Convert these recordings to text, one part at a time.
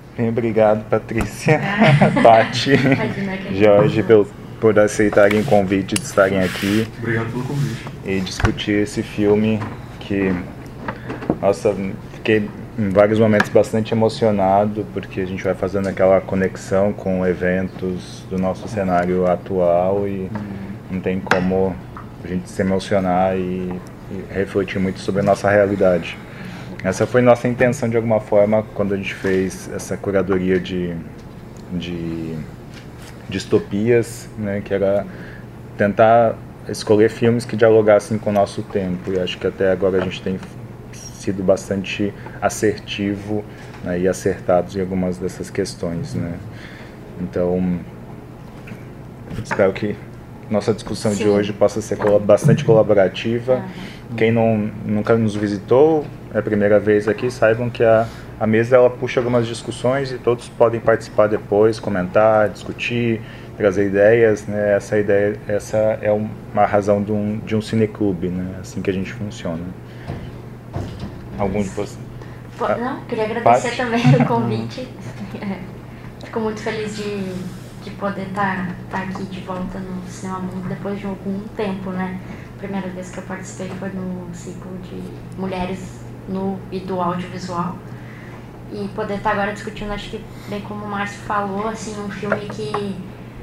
Bem, obrigado, Patrícia, Paty, Imagina que a gente Jorge, passou. por aceitarem o convite de estarem aqui Obrigado pelo convite. e discutir esse filme que, nossa, fiquei em vários momentos bastante emocionado, porque a gente vai fazendo aquela conexão com eventos do nosso cenário atual e não tem como a gente se emocionar e refletir muito sobre a nossa realidade. Essa foi nossa intenção de alguma forma quando a gente fez essa curadoria de distopias, né, que era tentar escolher filmes que dialogassem com o nosso tempo, e acho que até agora a gente tem sido bastante assertivo, né, e acertados em algumas dessas questões, né. Então, espero que nossa discussão de hoje possa ser bastante colaborativa. Quem nunca nos visitou, é a primeira vez aqui, saibam que a mesa ela puxa algumas discussões e todos podem participar depois, comentar, discutir, trazer ideias, né? Essa é uma razão de um cineclube, né? Assim que a gente funciona. Algum de vocês? Não, queria agradecer também o convite. Fico muito feliz de poder estar aqui de volta no Cinema Mundo depois de algum tempo, né? A primeira vez que eu participei foi no ciclo de Mulheres no e do Audiovisual. E poder estar agora discutindo, acho que, bem como o Márcio falou, assim, um filme que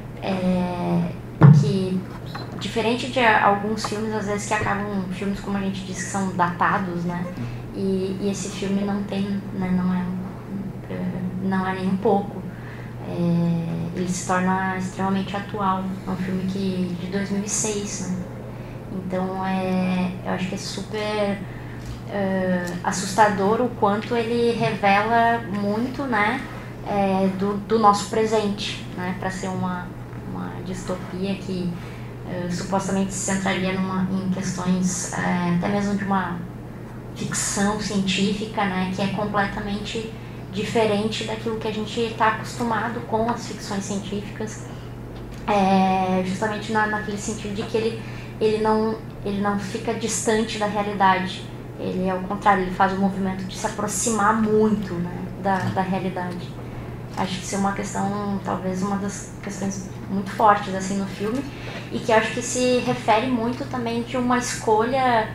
diferente de alguns filmes, às vezes, que acabam, filmes como a gente diz, que são datados, né? E esse filme não tem, né, não é nem um pouco. Ele se torna extremamente atual. É um filme de 2006, né? Então, eu acho que é super assustador o quanto ele revela muito, né, do nosso presente, né, para ser uma distopia que supostamente se centraria em questões até mesmo de uma ficção científica, né, que é completamente diferente daquilo que a gente está acostumado com as ficções científicas, justamente naquele sentido de que ele não fica distante da realidade. Ele, ao contrário, ele faz o movimento de se aproximar muito, né, da realidade. Acho que isso é uma questão, talvez uma das questões muito fortes assim, no filme, e que acho que se refere muito também de uma escolha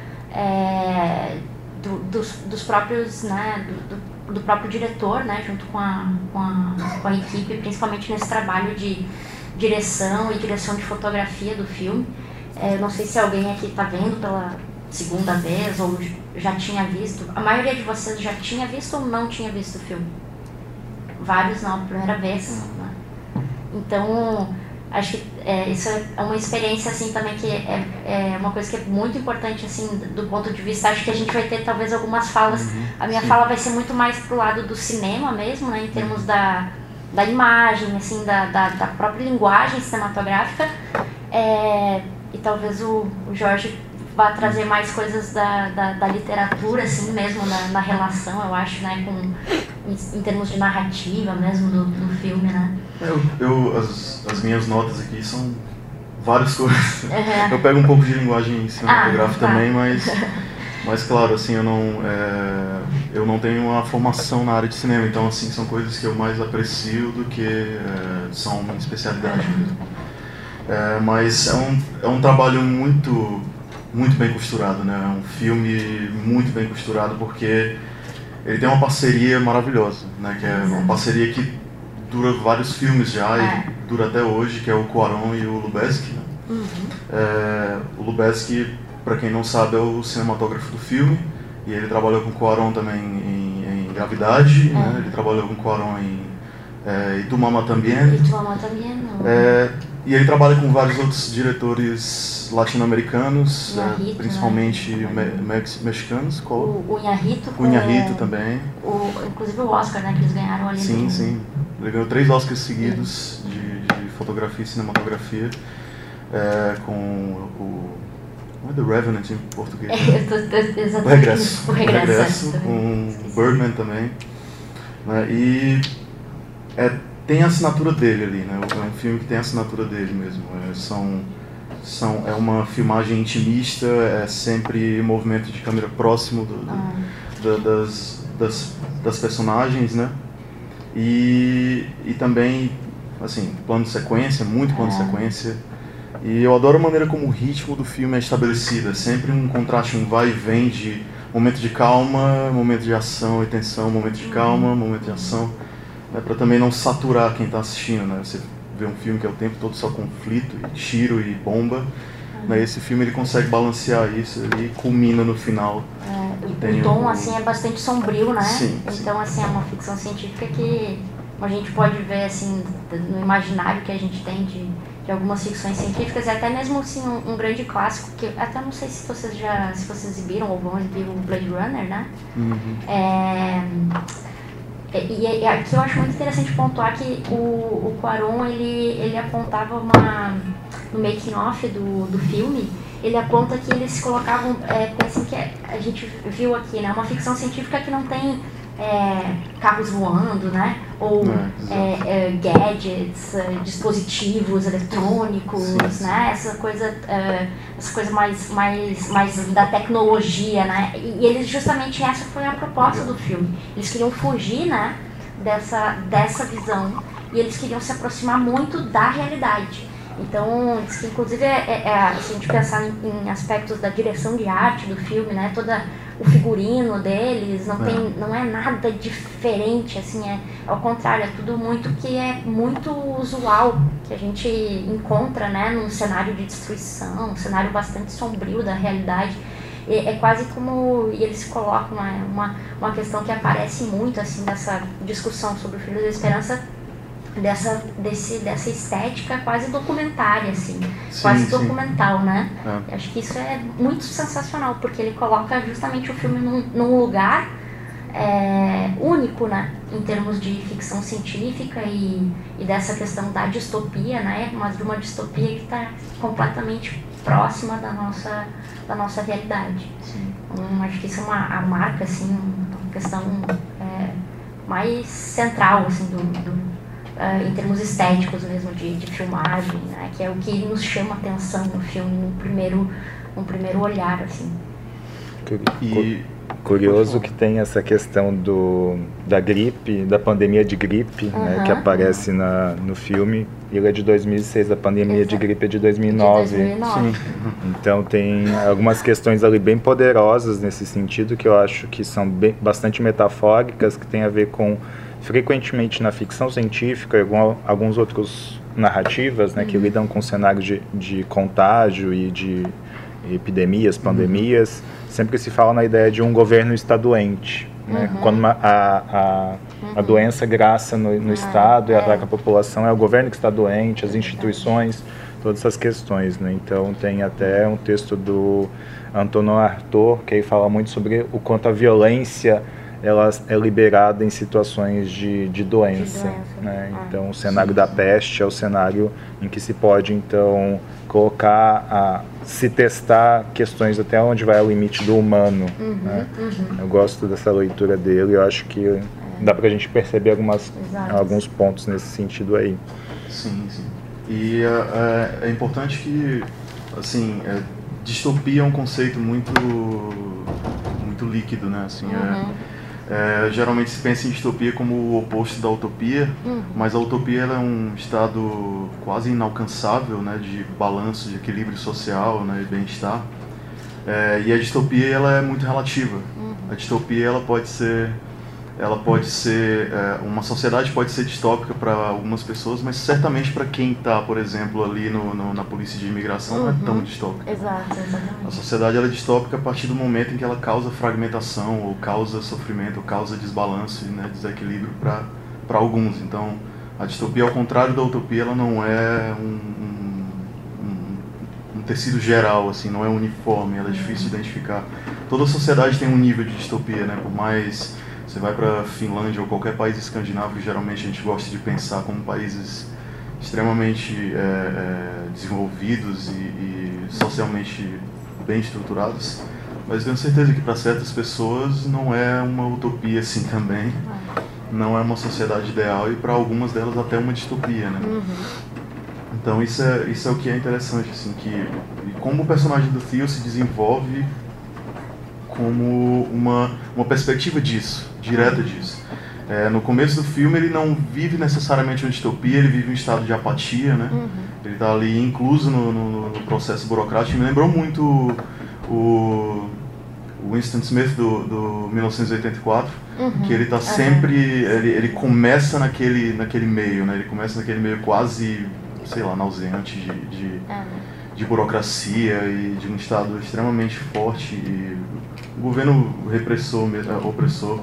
dos próprios, né, do próprio diretor, né, junto com a equipe, principalmente nesse trabalho de direção e direção de fotografia do filme. Eu não sei se alguém aqui está vendo pela segunda vez ou já tinha visto. A maioria de vocês já tinha visto ou não tinha visto o filme? Vários não, primeira vez, né? Então, acho que isso é uma experiência assim também que é uma coisa que é muito importante assim do ponto de vista. Acho que a gente vai ter talvez algumas falas. A minha fala vai ser muito mais pro lado do cinema mesmo, né, em termos da imagem, assim, da própria linguagem cinematográfica. E talvez o Jorge vá trazer mais coisas da literatura, assim mesmo, na relação, eu acho, né, em termos de narrativa mesmo do filme, né? As minhas notas aqui são várias coisas. Eu pego um pouco de linguagem cinematográfica também, mas claro, assim, eu não tenho uma formação na área de cinema, então assim, são coisas que eu mais aprecio do que são minha especialidade mesmo. Mas é um trabalho muito bem costurado, né? É um filme muito bem costurado porque ele tem uma parceria maravilhosa, né? Que é uma parceria que dura vários filmes já e dura até hoje, que é o Cuarón e o Lubezki, né? O Lubezki, para quem não sabe, é o cinematógrafo do filme, e ele trabalhou com o Cuarón também em Gravidade, né? Ele trabalhou com o Cuarón em E Tu Mama Tambien. E Tu Mama Tambien, não. E ele trabalha com vários outros diretores latino-americanos, principalmente mexicanos. O Iñárritu. O Iñárritu também. Inclusive o Oscar, né, que eles ganharam ali. Sim. Ele ganhou 3 Oscars seguidos de fotografia e cinematografia, com o... Não é The Revenant em português? Exatamente. O Regresso, com Birdman também. Né? E tem a assinatura dele ali, né? É um filme que tem a assinatura dele mesmo. É uma filmagem intimista, é sempre movimento de câmera próximo das personagens, né? E também, assim, plano de sequência, muito plano de sequência. E eu adoro a maneira como o ritmo do filme é estabelecido. É sempre um contraste, um vai e vem de momento de calma, momento de ação e tensão, momento de calma, momento de ação. Né, para também não saturar quem está assistindo, né? Você vê um filme que é o tempo todo só conflito, e tiro e bomba. Né, esse filme ele consegue balancear isso e culmina no final. O tom assim, é bastante sombrio, né? Sim, então assim, é uma ficção científica que a gente pode ver assim, no imaginário que a gente tem de algumas ficções científicas, e até mesmo assim, um grande clássico, que até não sei se vocês exibiram ou vão exibir o Blade Runner, né? E aqui eu acho muito interessante pontuar que o Cuarón, ele apontava no making of do filme, ele aponta que eles colocavam, pensem que a gente viu aqui, né, uma ficção científica que não tem carros voando, né, ou gadgets, dispositivos eletrônicos, né, essa coisa mais da tecnologia, né, e eles justamente essa foi a proposta do filme. Eles queriam fugir, né, dessa visão, e eles queriam se aproximar muito da realidade. Então, diz que, inclusive, se a gente pensar em aspectos da direção de arte do filme, né, todo o figurino deles não é nada diferente, assim, ao contrário, é tudo muito que é muito usual, que a gente encontra, né, num cenário de destruição, um cenário bastante sombrio da realidade. É quase como, e eles colocam uma questão que aparece muito, assim, dessa discussão sobre o Filho da Esperança, dessa estética quase documentária, assim, quase documental, né? Acho que isso é muito sensacional, porque ele coloca justamente o filme num lugar único, né? Em termos de ficção científica e dessa questão da distopia, né? Mas de uma distopia que está completamente próxima da nossa realidade. Então, acho que isso é a marca, assim, uma questão mais central, assim, em termos estéticos mesmo, de filmagem, né? Que é o que nos chama a atenção no filme, num primeiro olhar, assim. Curioso que tem essa questão da gripe, da pandemia de gripe, né, que aparece no filme. Ele é de 2006, a pandemia de gripe é de 2009. Sim. Então tem algumas questões ali bem poderosas nesse sentido, que eu acho que são bastante metafóricas, que tem a ver com, frequentemente na ficção científica e alguns outros narrativas, né, que lidam com cenários de contágio e de epidemias, pandemias, sempre se fala na ideia de um governo está doente, né? Quando a doença graça no Estado e ataca a população, é o governo que está doente, as instituições, todas essas questões, né? Então tem até um texto do Antonin Artaud, que aí fala muito sobre o quanto a violência ela é liberada em situações de doença, né? Então o cenário da peste é o cenário em que se pode então colocar, se testar questões até onde vai o limite do humano, né? Eu gosto dessa leitura dele, eu acho que dá pra gente perceber alguns pontos nesse sentido aí. Sim. E é importante que, assim, distopia é um conceito muito líquido, né? Assim, geralmente se pensa em distopia como o oposto da utopia, mas a utopia ela é um estado quase inalcançável, né, de balanço, de equilíbrio social, né, e bem-estar. E a distopia ela é muito relativa. A distopia ela pode ser uma sociedade pode ser distópica para algumas pessoas, mas certamente para quem está, por exemplo, ali na polícia de imigração não é tão distópica. Exatamente. A sociedade ela é distópica a partir do momento em que ela causa fragmentação, ou causa sofrimento, ou causa desbalanço, né, desequilíbrio para alguns. Então, a distopia, ao contrário da utopia, ela não é um tecido geral, assim, não é uniforme, ela é difícil de identificar. Toda sociedade tem um nível de distopia, né, por mais... Você vai para a Finlândia ou qualquer país escandinavo, que geralmente a gente gosta de pensar como países extremamente desenvolvidos e socialmente bem estruturados, mas tenho certeza que para certas pessoas não é uma utopia assim também, não é uma sociedade ideal e para algumas delas até uma distopia, né? Então isso é o que é interessante, assim, que como o personagem do Theo se desenvolve como uma perspectiva disso, direta disso. no começo do filme ele não vive necessariamente uma distopia, ele vive um estado de apatia, né? Ele está ali incluso no processo burocrático. Me lembrou muito o Winston Smith do 1984, que ele está sempre, ele começa naquele meio, né? Ele começa naquele meio quase, sei lá, nauseante de burocracia e de um estado extremamente forte e um governo repressor, opressor.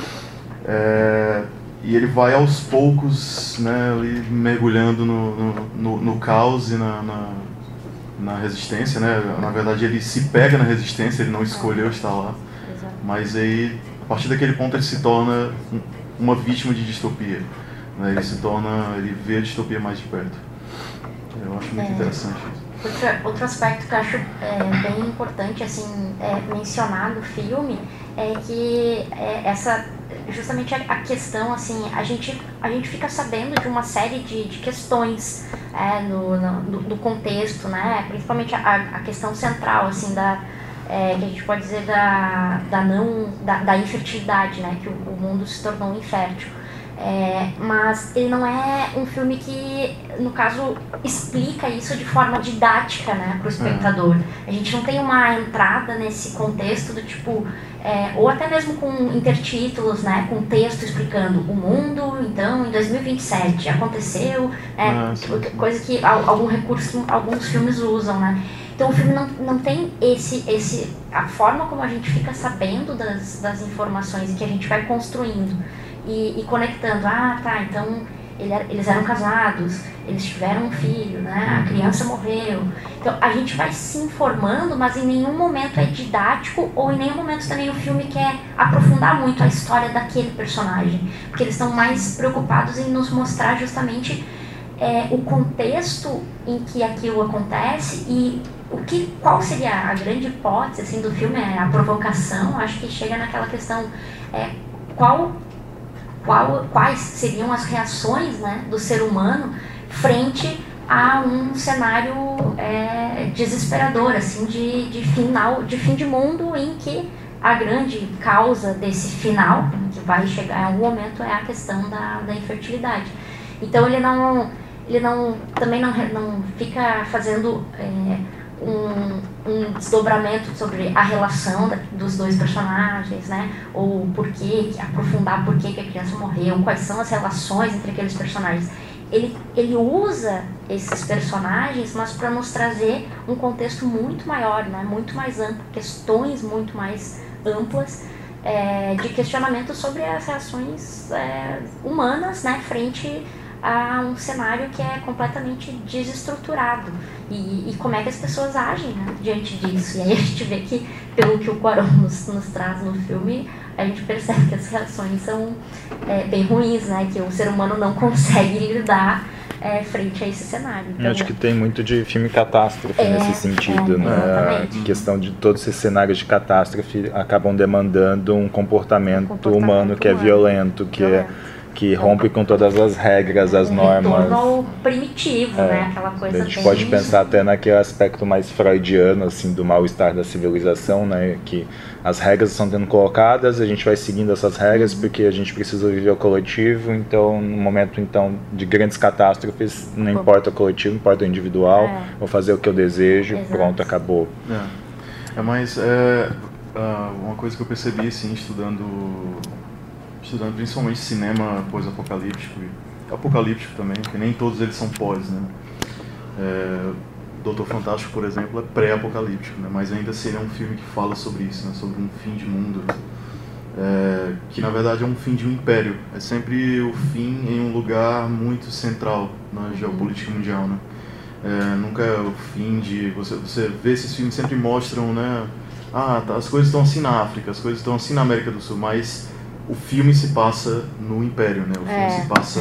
E ele vai aos poucos, né, ali mergulhando no caos e na resistência, né? Na verdade ele se pega na resistência, ele não escolheu estar lá. Mas aí, a partir daquele ponto, ele se torna uma vítima de distopia, né? Ele vê a distopia mais de perto. Eu acho muito interessante isso. Outro aspecto que eu acho bem importante assim, mencionar no filme é que justamente a questão, assim, a gente fica sabendo de uma série de questões do contexto, né? Principalmente a questão central, assim, que a gente pode dizer da infertilidade, né? Que o mundo se tornou infértil. Mas ele não é um filme que, no caso, explica isso de forma didática, né, para o espectador. A gente não tem uma entrada nesse contexto do tipo, ou até mesmo com intertítulos, né, com texto explicando o mundo, então, em 2027 aconteceu, coisa que algum recurso que alguns filmes usam, né. Então o filme não tem a forma como a gente fica sabendo das informações e que a gente vai construindo e conectando, então eles eram casados, eles tiveram um filho, né? A criança morreu. Então a gente vai se informando, mas em nenhum momento é didático ou em nenhum momento também o filme quer aprofundar muito a história daquele personagem, porque eles estão mais preocupados em nos mostrar justamente o contexto em que aquilo acontece e qual seria a grande hipótese assim, do filme, a provocação. Acho que chega naquela questão, quais seriam as reações, né, do ser humano frente a um cenário desesperador, assim, de fim de mundo, em que a grande causa desse final, que vai chegar em algum momento, é a questão da infertilidade. Então ele também não fica fazendo um desdobramento sobre a relação dos dois personagens, né? Ou aprofundar por que a criança morreu, quais são as relações entre aqueles personagens. Ele usa esses personagens, mas para nos trazer um contexto muito maior, né? Muito mais amplo, questões muito mais amplas, de questionamento sobre as reações humanas, né? Frente a um cenário que é completamente desestruturado e como é que as pessoas agem, né, diante disso. E aí a gente vê que, pelo que o Cuarón nos traz no filme, a gente percebe que as reações são bem ruins, né, que o ser humano não consegue lidar frente a esse cenário. Então, eu acho que tem muito de filme catástrofe nesse sentido, né? A questão de todos esses cenários de catástrofe acabam demandando um comportamento humano que é violento, que rompe com todas as regras, as normas. Retorno primitivo, né? Aquela coisa. A gente pode pensar até naquele aspecto mais freudiano, assim, do mal-estar da civilização, né? Que as regras estão sendo colocadas, a gente vai seguindo essas regras porque a gente precisa viver o coletivo. Então, no momento de grandes catástrofes, não importa o coletivo, não importa o individual, vou fazer o que eu desejo, pronto, acabou. Mas uma coisa que eu percebi, assim, estudando principalmente cinema pós-apocalíptico e apocalíptico também, porque nem todos eles são pós, né? Doutor Fantástico, por exemplo, é pré-apocalíptico, né? Mas ainda seria um filme que fala sobre isso, né? Sobre um fim de mundo, que na verdade é um fim de um império. É sempre o fim em um lugar muito central na geopolítica mundial, né? Nunca é o fim de... Você vê esses filmes sempre mostram, né? As coisas estão assim na África, as coisas estão assim na América do Sul, mas o filme se passa no Império, né? O filme se passa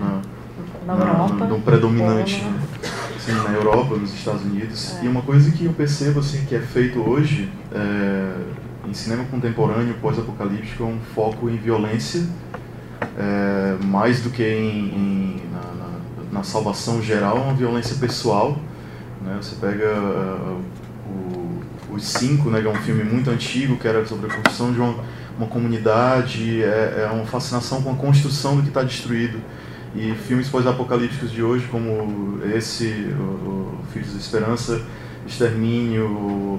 no predominante, né? Assim, na Europa, nos Estados Unidos. E uma coisa que eu percebo assim, que é feito hoje em cinema contemporâneo, pós-apocalíptico, é um foco em violência, mais do que na salvação geral, é uma violência pessoal, né? Você pega Os Cinco, né, que é um filme muito antigo, que era sobre a construção de uma comunidade, é uma fascinação com a construção do que está destruído. E filmes pós-apocalípticos de hoje, como esse, o Filhos da Esperança, Extermínio,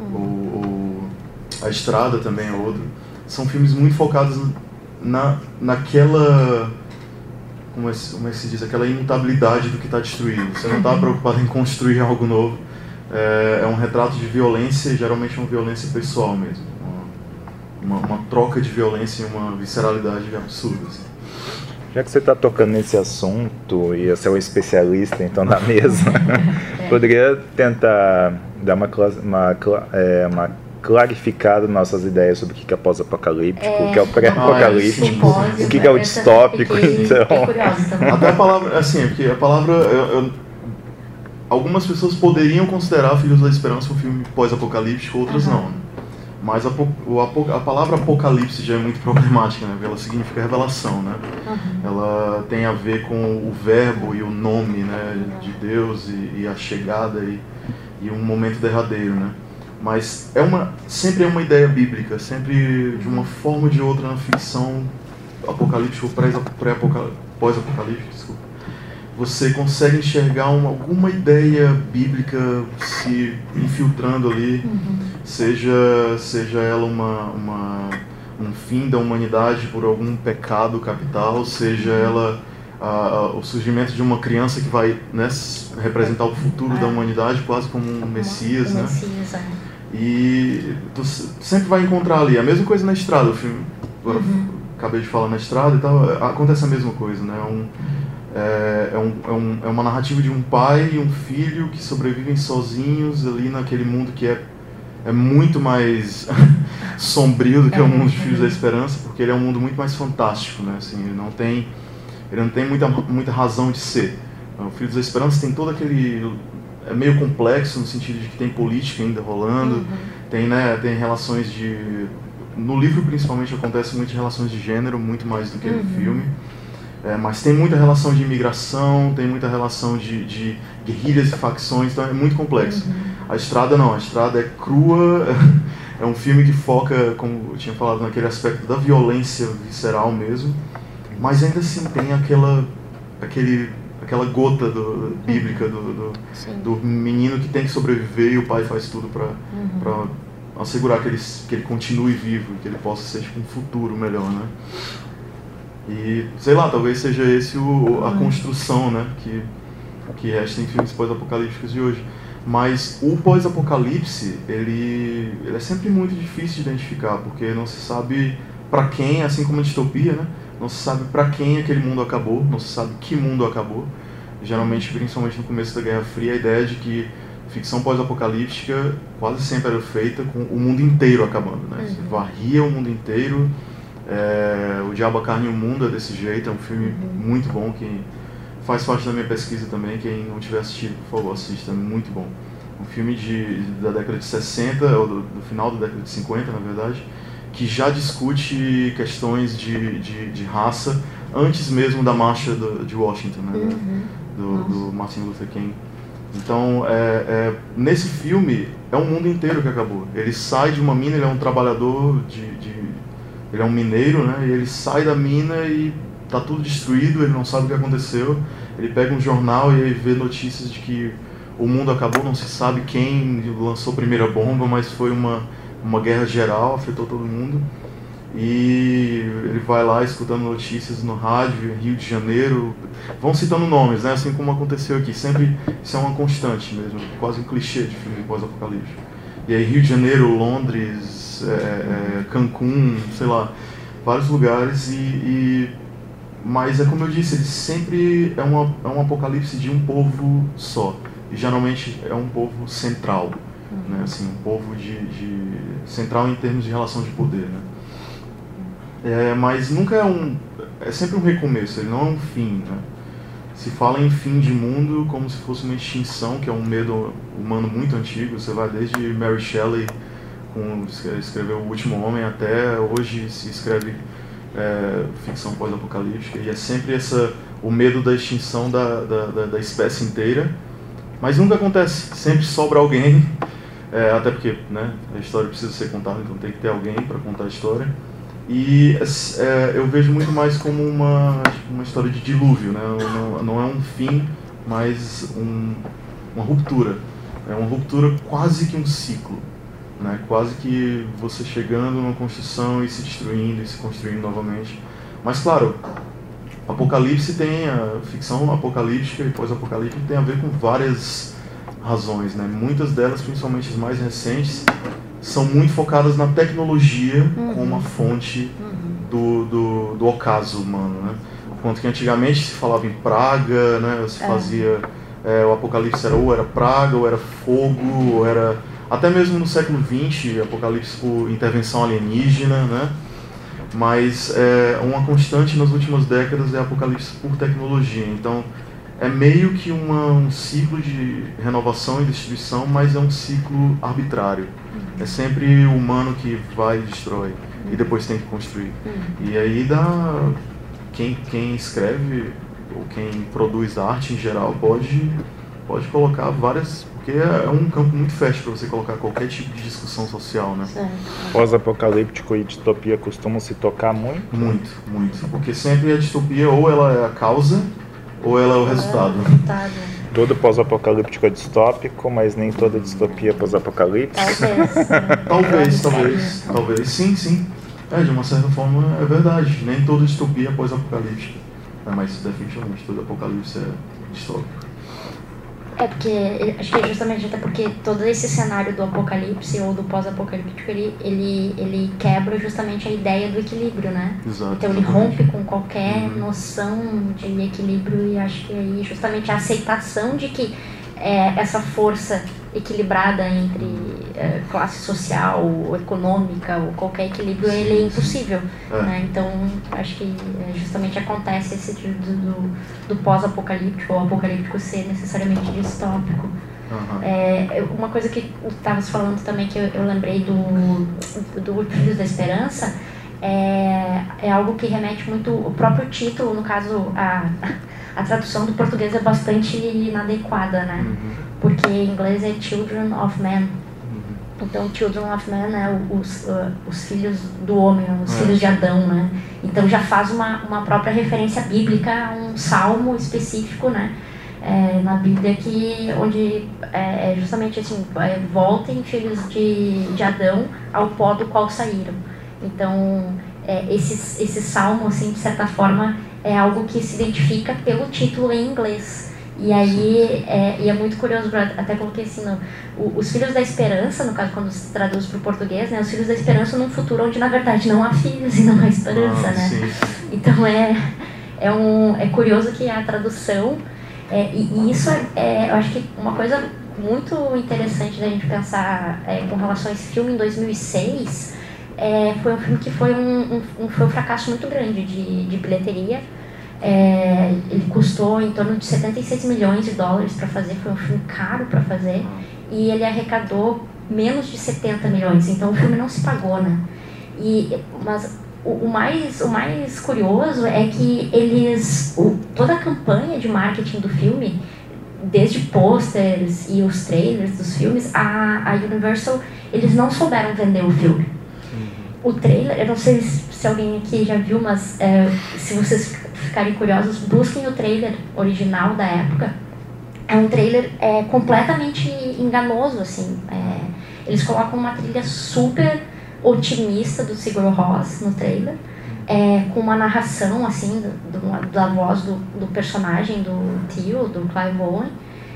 A Estrada também é outro, são filmes muito focados naquela, como é que se diz, aquela imutabilidade do que está destruído. Você não está preocupado em construir algo novo. É um retrato de violência, geralmente uma violência pessoal mesmo. Uma troca de violência e uma visceralidade absurda. Assim. Já que você está tocando nesse assunto e você é um especialista então da mesa, poderia tentar dar uma clarificada nossas ideias sobre o que é pós-apocalíptico, o que é o pré-apocalíptico, o que é o distópico, então. Até a palavra, assim, porque a palavra, algumas pessoas poderiam considerar Filhos da Esperança um filme pós-apocalíptico, outras não. Mas a palavra apocalipse já é muito problemática, né? Porque ela significa revelação, né? Ela tem a ver com o verbo e o nome, né, de Deus e a chegada e um momento derradeiro, né? Mas sempre é uma ideia bíblica, sempre de uma forma ou de outra na ficção apocalíptica ou pós-apocalíptica, desculpa. Você consegue enxergar alguma ideia bíblica se infiltrando ali, seja ela um fim da humanidade por algum pecado capital, seja ela o surgimento de uma criança que vai, né, representar o futuro da humanidade quase como um Messias, né? E tu sempre vai encontrar ali a mesma coisa na Estrada. O filme, acabei de falar Na Estrada e tal, acontece a mesma coisa, né? É uma narrativa de um pai e um filho que sobrevivem sozinhos ali naquele mundo que é muito mais sombrio do que o mundo de Filhos da Esperança, porque ele é um mundo muito mais fantástico, né? Assim, ele não tem muita razão de ser. O Filhos da Esperança tem todo aquele... É meio complexo no sentido de que tem política ainda rolando, tem relações de... No livro, principalmente, acontece muito de relações de gênero, muito mais do que no filme. Mas tem muita relação de imigração, tem muita relação de guerrilhas e facções, então é muito complexo. A Estrada não, a Estrada é crua, é um filme que foca, como eu tinha falado, naquele aspecto da violência visceral mesmo, mas ainda assim tem aquela gota bíblica do menino que tem que sobreviver e o pai faz tudo para assegurar que ele continue vivo, que ele possa ser tipo, um futuro melhor, né? E, sei lá, talvez seja esse a construção, né, que resta em filmes pós-apocalípticos de hoje. Mas o pós-apocalipse, ele é sempre muito difícil de identificar, porque não se sabe para quem, assim como a distopia, né, não se sabe para quem aquele mundo acabou, não se sabe que mundo acabou. Geralmente, principalmente no começo da Guerra Fria, a ideia de que ficção pós-apocalíptica quase sempre era feita com o mundo inteiro acabando, né? Você varria o mundo inteiro. O Diabo, a Carne e o Mundo é desse jeito, é um filme muito bom, que faz parte da minha pesquisa também. Quem não tiver assistido, por favor, assista, é muito bom. Um filme da década de 60, ou do final da década de 50, na verdade, que já discute questões de raça antes mesmo da marcha de Washington, né? Do Martin Luther King. Então, nesse filme, é um mundo inteiro que acabou. Ele sai de uma mina, ele é um trabalhador ele é um mineiro, né? E ele sai da mina e tá tudo destruído, ele não sabe o que aconteceu. Ele pega um jornal e aí vê notícias de que o mundo acabou, não se sabe quem lançou a primeira bomba, mas foi uma guerra geral, afetou todo mundo. E ele vai lá escutando notícias no rádio, Rio de Janeiro, vão citando nomes, né? Assim como aconteceu aqui, sempre isso é uma constante mesmo, quase um clichê de filme pós-apocalíptico. E aí Rio de Janeiro, Londres, Cancún, sei lá, vários lugares, mas é como eu disse, ele sempre é um apocalipse de um povo só, e geralmente é um povo central, né? Assim, um povo central em termos de relação de poder, né? Mas nunca é sempre um recomeço, ele não é um fim, né? Se fala em fim de mundo como se fosse uma extinção, que é um medo humano muito antigo. Você vai desde Mary Shelley, escreveu O Último Homem, até hoje se escreve ficção pós-apocalíptica, e é sempre o medo da extinção da espécie inteira, mas nunca acontece, sempre sobra alguém, até porque, né, a história precisa ser contada, então tem que ter alguém para contar a história. E eu vejo muito mais como uma história de dilúvio, né? Não é um fim, mas uma ruptura. É uma ruptura, quase que um ciclo, né? Quase que você chegando numa construção e se destruindo e se construindo novamente. Mas claro, Apocalipse tem a ficção apocalíptica e pós-apocalíptica tem a ver com várias razões, né? Muitas delas, principalmente as mais recentes, são muito focadas na tecnologia como uma fonte do ocaso humano, né? Enquanto que antigamente se falava em praga, né? Se fazia o apocalipse ou era praga, ou era fogo, ou era até mesmo no século XX, apocalipse por intervenção alienígena, né? Mas uma constante nas últimas décadas é apocalipse por tecnologia. Então é meio que um ciclo de renovação e destruição, mas é um ciclo arbitrário. É sempre o humano que vai e destrói e depois tem que construir. E aí quem escreve ou quem produz arte em geral pode colocar várias, porque é um campo muito fértil para você colocar qualquer tipo de discussão social, né? Pós-apocalíptico e distopia costumam se tocar muito? Muito, porque sempre a distopia ou ela é a causa ou ela é o resultado. Todo pós-apocalíptico é distópico, mas nem toda distopia é pós-apocalíptica. Talvez, sim. De uma certa forma é verdade. Nem toda distopia é pós-apocalíptica. Mas definitivamente todo apocalipse é distópico. Porque acho que justamente até porque todo esse cenário do apocalipse ou do pós-apocalíptico ele quebra justamente a ideia do equilíbrio, né? Exato, então ele rompe com qualquer noção de equilíbrio e acho que aí justamente a aceitação de que essa força equilibrada entre classe social, ou econômica ou qualquer equilíbrio ele é impossível, né? Então acho que justamente acontece esse tipo do pós-apocalíptico ou apocalíptico ser necessariamente distópico. Uma coisa que eu estava falando também que eu lembrei do Filhos da Esperança é algo que remete muito o próprio título, no caso a tradução do português é bastante inadequada, né? Porque em inglês é Children of Men. Então, Children of Men é os filhos do homem, os filhos de Adão, né? Então já faz uma própria referência bíblica a um salmo específico, né? Na Bíblia onde justamente assim, voltem filhos de Adão ao pó do qual saíram. Então, esse salmo, assim, de certa forma, é algo que se identifica pelo título em inglês. E aí, é muito curioso, até coloquei assim, os Filhos da Esperança, no caso, quando se traduz para o português, né, os Filhos da Esperança num futuro onde, na verdade, não há filhos e não há esperança, né? Sim. Então, é curioso que a tradução, e isso eu acho que uma coisa muito interessante da gente pensar com relação a esse filme em 2006, foi um filme que foi um fracasso muito grande de bilheteria. Ele custou em torno de 76 milhões de dólares para fazer, foi um filme caro para fazer, e ele arrecadou menos de 70 milhões, então o filme não se pagou, né? Mas o mais curioso é que toda a campanha de marketing do filme, desde posters e os trailers dos filmes, a Universal, eles não souberam vender o filme. O trailer, eu não sei se alguém aqui já viu, mas se vocês ficarem curiosos, busquem o trailer original da época. É um trailer completamente enganoso, assim. Eles colocam uma trilha super otimista do Sigur Rós no trailer, com uma narração, assim, da voz do personagem do tio, do Clive Owen.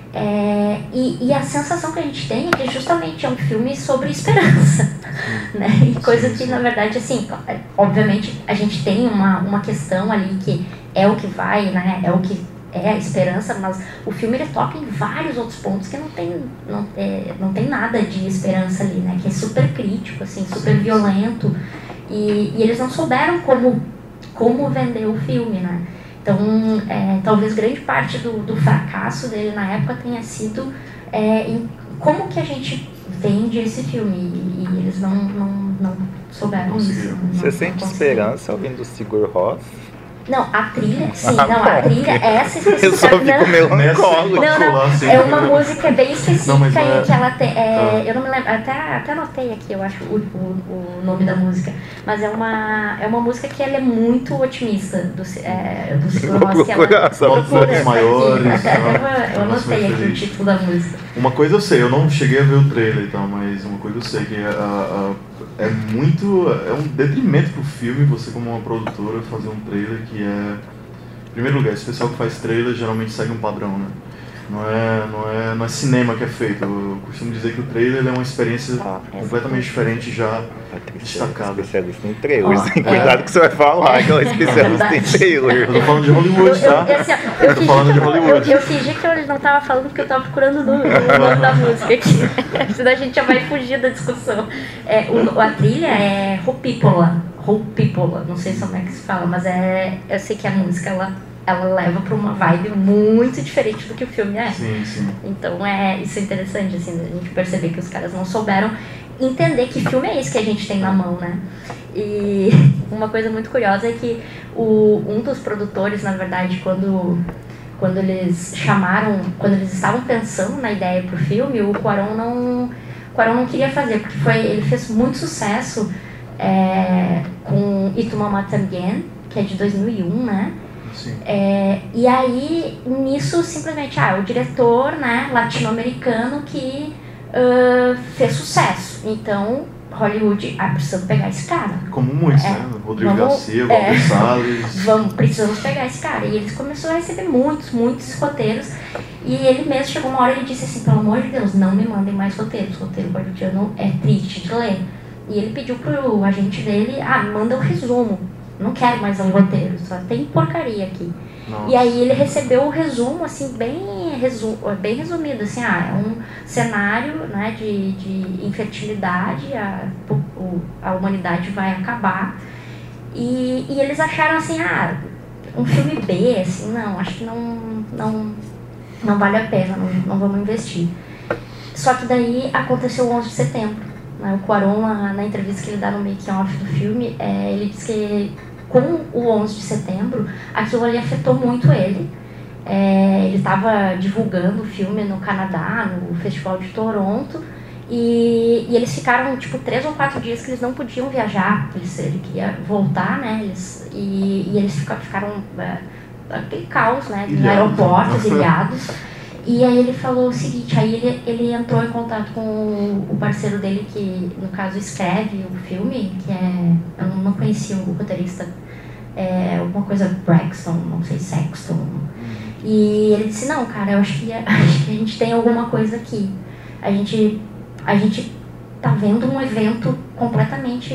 E a sensação que a gente tem é que justamente é um filme sobre esperança, né? E coisa que, na verdade, assim, obviamente a gente tem uma questão ali que é o que vai, né? É o que é a esperança, mas o filme ele toca em vários outros pontos que não tem nada de esperança ali, né? Que é super crítico, assim, super violento, e eles não souberam como vender o filme, né? Então, talvez grande parte do fracasso dele na época tenha sido em como que a gente vende esse filme, e eles não souberam isso. Você sente esperança ouvindo Sigur Rós? Não, a trilha, sim, a trilha, essa específica. Eu só fico melancólico. Não, é uma música bem específica em que ela tem, eu não me lembro, até anotei aqui, eu acho, o nome da música, mas é uma música que ela é muito otimista do Sigur Rós, que ela procura maiores. Eu anotei aqui o título da música. Uma coisa eu sei, eu não cheguei a ver o trailer e tal, mas uma coisa eu sei, que é um detrimento pro filme você como uma produtora fazer um trailer que é, em primeiro lugar, esse pessoal que faz trailer geralmente segue um padrão, né? Não é cinema que é feito. Eu costumo dizer que o trailer é uma experiência completamente diferente, já destacada. Especialista em trailers, cuidado com o que você vai falar, que ela é especialista em trailers. Eu tô falando de Hollywood, tá? Eu tô falando de Hollywood. Eu fingi que eu não tava falando porque eu tava procurando o nome da música aqui. Senão a gente já vai fugir da discussão. A trilha é Hopipola, não sei como é que se fala, mas eu sei que a música ela leva para uma vibe muito diferente do que o filme é. Sim, sim. Então isso é interessante, assim, a gente perceber que os caras não souberam entender que filme é esse que a gente tem na mão, né? E uma coisa muito curiosa é que um dos produtores, na verdade, quando eles estavam pensando na ideia pro filme, o Cuarón não queria fazer, porque ele fez muito sucesso com Y Tu Mamá También, que é de 2001, né? E aí, nisso, simplesmente, o diretor, né, latino-americano que fez sucesso. Então, Hollywood, precisamos pegar esse cara. Como muitos, né? Rodrigo Garcia, Walter Salles. Precisamos pegar esse cara. E eles começaram a receber muitos roteiros. E ele mesmo chegou uma hora e ele disse assim, pelo amor de Deus, não me mandem mais roteiros. O roteiro bollywoodiano é triste de ler. E ele pediu pro agente dele, manda o resumo. Não quero mais um roteiro, só tem porcaria aqui. Nossa. E aí ele recebeu o resumo, assim, bem resumido, assim, é um cenário, né, de infertilidade, a humanidade vai acabar. E eles acharam assim, um filme B, assim, não, acho que não vale a pena, não vamos investir. Só que daí aconteceu o 11 de setembro. Né, o Cuarón, na entrevista que ele dá no making-off do filme, ele diz que com o 11 de setembro, aquilo ali afetou muito ele. Ele estava divulgando o filme no Canadá, no Festival de Toronto, e eles ficaram, 3 ou 4 dias que eles não podiam viajar. Ele queria voltar, né? E eles ficaram aquele caos, né? Em aeroportos, ilhados. E aí ele falou o seguinte, aí ele entrou em contato com o parceiro dele, que no caso escreve o filme, que eu não conhecia o roteirista, alguma coisa Braxton, não sei, Sexton. E ele disse, não, cara, eu acho que a gente tem alguma coisa aqui. A gente tá vendo um evento completamente,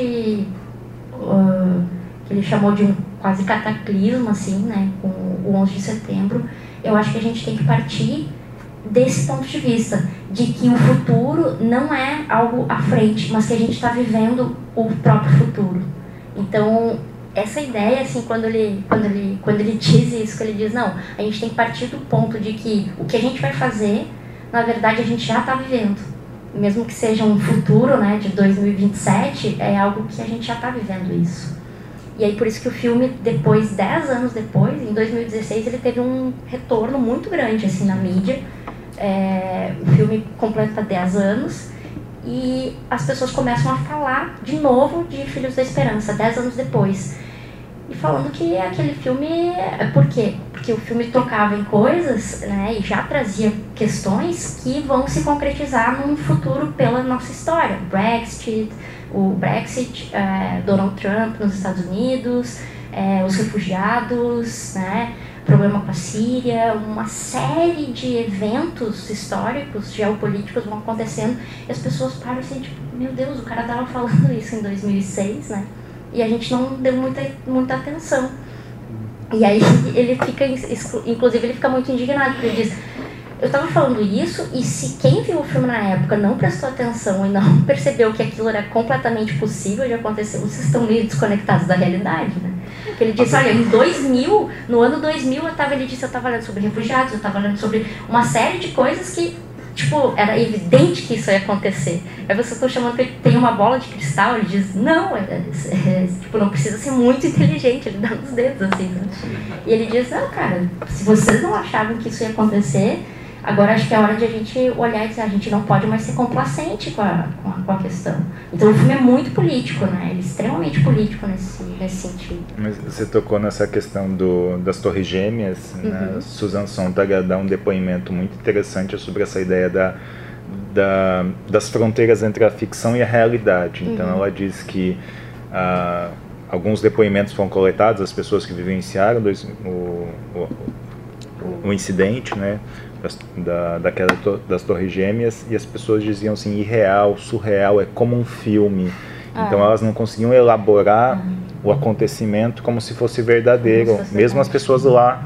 que ele chamou de um quase cataclisma, assim, né, com o 11 de setembro. Eu acho que a gente tem que partir desse ponto de vista, de que o futuro não é algo à frente, mas que a gente está vivendo o próprio futuro. Então, essa ideia, assim, quando ele diz isso, que ele diz, não, a gente tem que partir do ponto de que o que a gente vai fazer, na verdade, a gente já está vivendo. Mesmo que seja um futuro, né, de 2027, é algo que a gente já está vivendo isso. E aí por isso que o filme, 10 anos depois, em 2016, ele teve um retorno muito grande, assim, na mídia. O filme completa 10 anos e as pessoas começam a falar de novo de Filhos da Esperança, 10 anos depois. E falando que aquele filme... Por quê? Porque o filme tocava em coisas, né, e já trazia questões que vão se concretizar num futuro pela nossa história. O Brexit, Donald Trump nos Estados Unidos, os refugiados, né, problema com a Síria, uma série de eventos históricos, geopolíticos vão acontecendo e as pessoas param assim, tipo, meu Deus, o cara estava falando isso em 2006, né, e a gente não deu muita atenção. E aí ele fica, inclusive ele fica muito indignado, porque ele diz, eu estava falando isso e se quem viu o filme na época não prestou atenção e não percebeu que aquilo era completamente possível de acontecer, vocês estão meio desconectados da realidade, né? Porque ele disse, olha, no ano 2000, eu estava lendo sobre refugiados, eu estava lendo sobre uma série de coisas que, era evidente que isso ia acontecer. Aí vocês estão chamando que ele tem uma bola de cristal, ele diz, não, não precisa ser muito inteligente, ele dá nos dedos, assim, né? E ele diz, não, cara, se vocês não achavam que isso ia acontecer, Agora acho que é hora de a gente olhar e dizer, a gente não pode mais ser complacente com a questão. Então o filme é muito político, né? Ele é extremamente político nesse sentido. Mas você tocou nessa questão das Torres Gêmeas, né? Susan Sontag dá um depoimento muito interessante sobre essa ideia das fronteiras entre a ficção e a realidade. Então ela diz que alguns depoimentos foram coletados, as pessoas que vivenciaram o incidente, né, da queda das Torres Gêmeas, e as pessoas diziam assim, irreal, surreal, é como um filme. Então elas não conseguiam elaborar o acontecimento como se fosse verdadeiro, mesmo as pessoas lá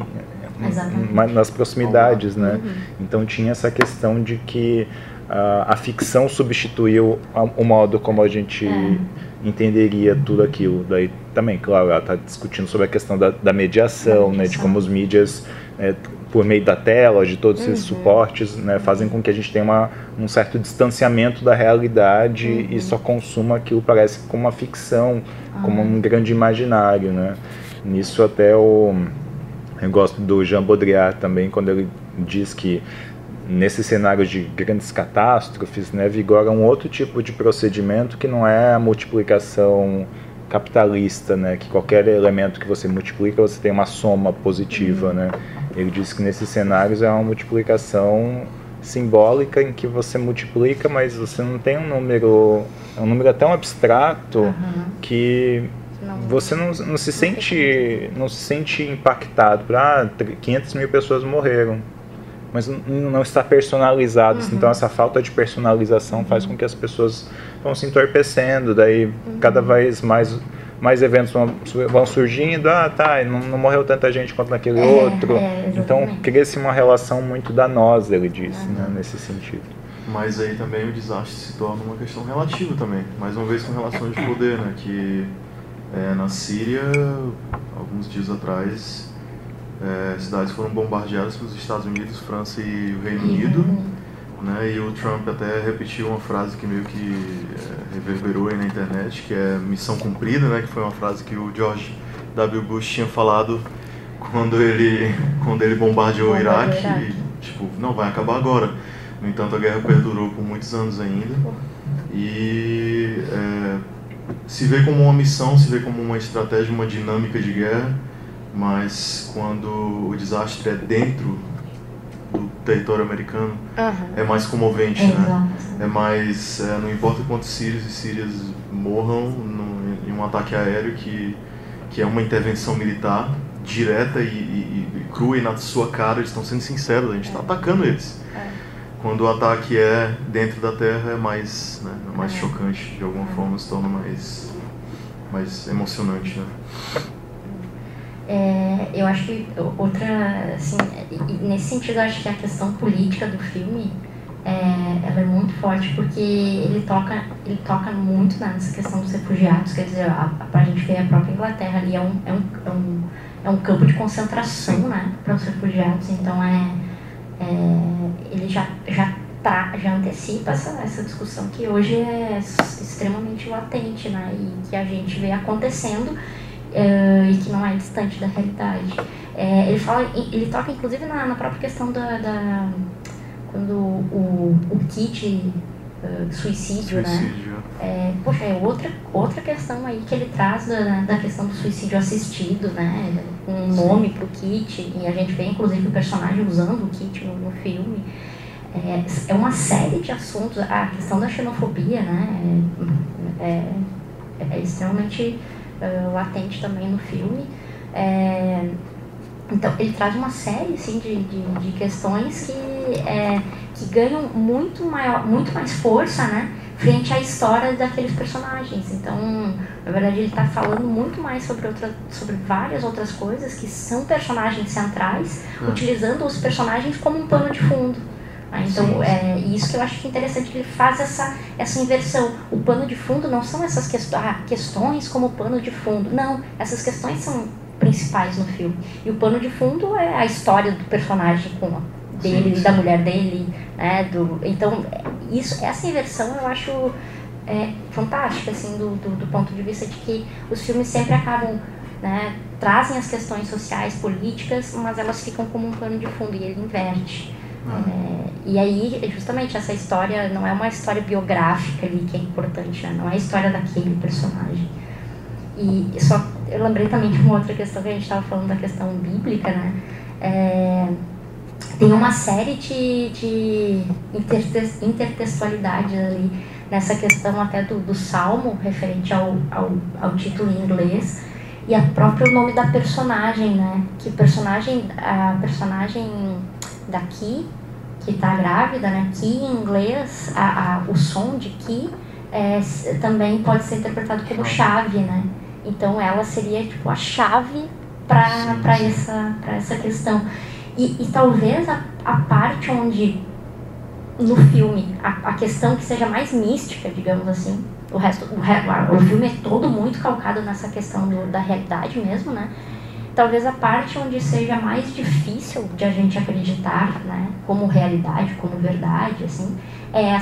nas proximidades, né? Então tinha essa questão de que a ficção substituiu o modo como a gente entenderia tudo aquilo. Daí também, claro, ela está discutindo sobre a questão da mediação, né, de como os mídias, por meio da tela, de todos esses suportes, né, fazem com que a gente tenha um certo distanciamento da realidade e só consuma aquilo, parece como uma ficção, como um grande imaginário, né. Nisso até eu gosto do Jean Baudrillard também, quando ele diz que nesses cenários de grandes catástrofes, né, vigora um outro tipo de procedimento que não é a multiplicação capitalista, né, que qualquer elemento que você multiplica, você tem uma soma positiva, né. Ele diz que nesses cenários é uma multiplicação simbólica em que você multiplica, mas você não tem um número tão abstrato que você não se sente impactado. 500 mil pessoas morreram, mas não está personalizado. Então essa falta de personalização faz com que as pessoas vão se entorpecendo, daí cada vez mais eventos vão surgindo, não morreu tanta gente quanto naquele outro. Então cria-se uma relação muito danosa, ele disse, né, nesse sentido. Mas aí também o desastre se torna uma questão relativa também, mais uma vez com relações de poder, né, que na Síria, alguns dias atrás, cidades foram bombardeadas pelos Estados Unidos, França e o Reino Unido, né, e o Trump até repetiu uma frase que meio que reverberou aí na internet, que é missão cumprida, né, que foi uma frase que o George W. Bush tinha falado quando ele bombardeou o Iraque, e, tipo, não, vai acabar agora. No entanto, a guerra perdurou por muitos anos ainda, e se vê como uma missão, se vê como uma estratégia, uma dinâmica de guerra, mas quando o desastre é dentro do território americano, é mais comovente, né? É mais, não importa quantos sírios e sírias morram em um ataque aéreo que é uma intervenção militar direta e crua, e na sua cara eles estão sendo sinceros, a gente está atacando eles. Quando o ataque é dentro da terra, é mais, né, mais chocante, de alguma forma se torna mais emocionante, né? Eu acho que outra, assim, nesse sentido, eu acho que a questão política do filme ela é muito forte, porque ele toca muito nessa questão dos refugiados. Quer dizer, pra gente ver a própria Inglaterra ali é um campo de concentração, né, para os refugiados. Então ele já antecipa essa discussão que hoje é extremamente latente, né, e que a gente vê acontecendo, e que não é distante da realidade. Ele toca inclusive na própria questão quando o kit suicídio, né? Poxa, é outra questão aí que ele traz da questão do suicídio assistido, né? Com um nome pro kit, e a gente vê inclusive o personagem usando o kit no filme. É uma série de assuntos. A questão da xenofobia, né? É extremamente latente também no filme. Então ele traz uma série, assim, de questões que ganham muito mais força, né, frente à história daqueles personagens. Então, na verdade, ele está falando muito mais sobre várias outras coisas que são personagens centrais, utilizando os personagens como um pano de fundo. Então, isso que eu acho interessante, que ele faz essa inversão. O pano de fundo não são essas questões como pano de fundo. Não, essas questões são principais no filme. E o pano de fundo é a história do personagem dele, da mulher dele, né? Então, essa inversão eu acho fantástica, assim, do ponto de vista de que os filmes sempre acabam, né, trazem as questões sociais, políticas, mas elas ficam como um pano de fundo, e ele inverte. E aí, justamente, essa história não é uma história biográfica ali que é importante, né? Não é a história daquele personagem. E só eu lembrei também de uma outra questão que a gente estava falando da questão bíblica, né? Tem uma série de intertextualidades ali nessa questão até do Salmo, referente ao título em inglês, e a próprio nome da personagem, né? Que a personagem daqui, que está grávida, né? Que em inglês, o som de que também pode ser interpretado como chave, né? Então ela seria tipo a chave para essa questão. E talvez a parte onde no filme a questão que seja mais mística, digamos assim, o filme é todo muito calcado nessa questão da realidade mesmo, né? Talvez a parte onde seja mais difícil de a gente acreditar, né, como realidade, como verdade, assim, é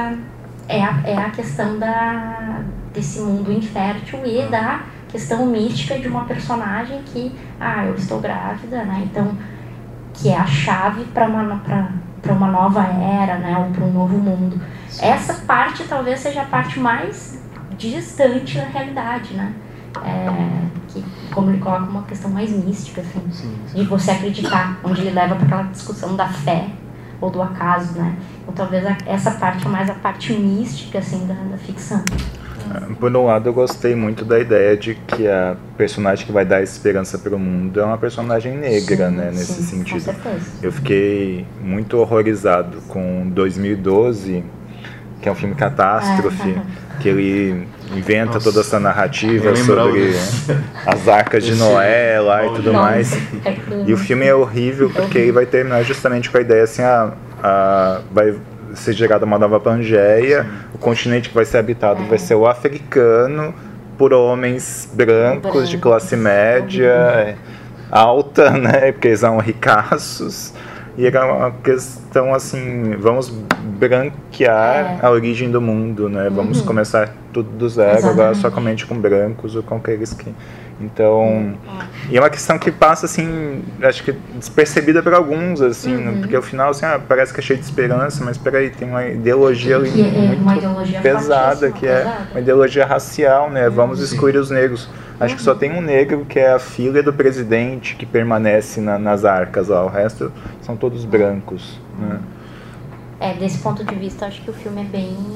a questão desse mundo infértil e da questão mística de uma personagem que, eu estou grávida, né, então, que é a chave para uma nova era, né, ou para um novo mundo. Essa parte talvez seja a parte mais distante da realidade, né, que, como ele coloca, uma questão mais mística, assim, de você acreditar, onde ele leva para aquela discussão da fé ou do acaso, né? Então talvez essa parte é mais a parte mística, assim, da ficção. Por um lado, eu gostei muito da ideia de que a personagem que vai dar esperança para o mundo é uma personagem negra, né, nesse sentido. Com certeza. Eu fiquei muito horrorizado com 2012, que é um filme catástrofe, que ele inventa toda essa narrativa sobre as arcas de Noé lá e tudo mais. E o filme é horrível porque ele vai terminar justamente com a ideia assim, vai ser gerada uma nova Pangeia, o continente que vai ser habitado vai ser o africano, por homens brancos de classe média, alta, né, porque eles são ricaços. E era uma questão assim, vamos branquear a origem do mundo, né? Vamos começar tudo do zero, agora somente com brancos ou com aqueles que... Então, e é uma questão que passa assim, acho que despercebida por alguns, assim, porque ao final assim, parece que é cheio de esperança, mas peraí, tem uma ideologia ali muito pesada, que é uma ideologia racial, né? Vamos excluir os negros. Acho que só tem um negro, que é a filha do presidente, que permanece nas arcas lá. O resto são todos brancos, né? Desse ponto de vista, acho que o filme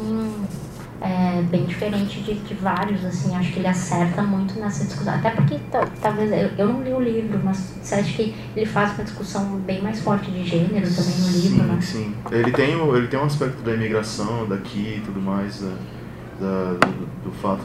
é bem diferente de vários, assim. Acho que ele acerta muito nessa discussão. Até porque, talvez, eu não li o livro, mas você acha que ele faz uma discussão bem mais forte de gênero também no livro, né? Sim, ele tem um aspecto da imigração daqui e tudo mais, do fato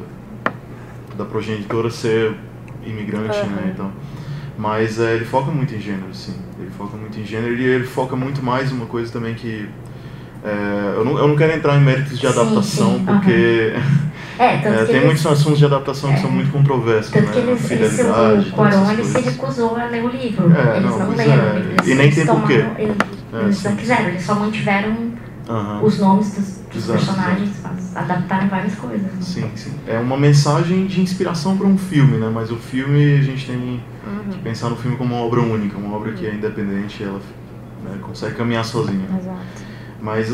da progenitora ser imigrante, né, então, mas ele foca muito em gênero, sim, ele foca muito em gênero e ele foca muito mais uma coisa também que eu não quero entrar em méritos de adaptação, porque tem muitos assuntos de adaptação que são muito controversos, tanto que né, fidelidade, o Cuarón se recusou a ler o livro, eles não leram, e nem tem porquê. Eles não quiseram, eles só mantiveram os nomes dos personagens, mas adaptaram várias coisas. Né? Sim. É uma mensagem de inspiração para um filme, né? Mas o filme, a gente tem que pensar no filme como uma obra única, uma obra que é independente, ela consegue caminhar sozinha. Exato. Mas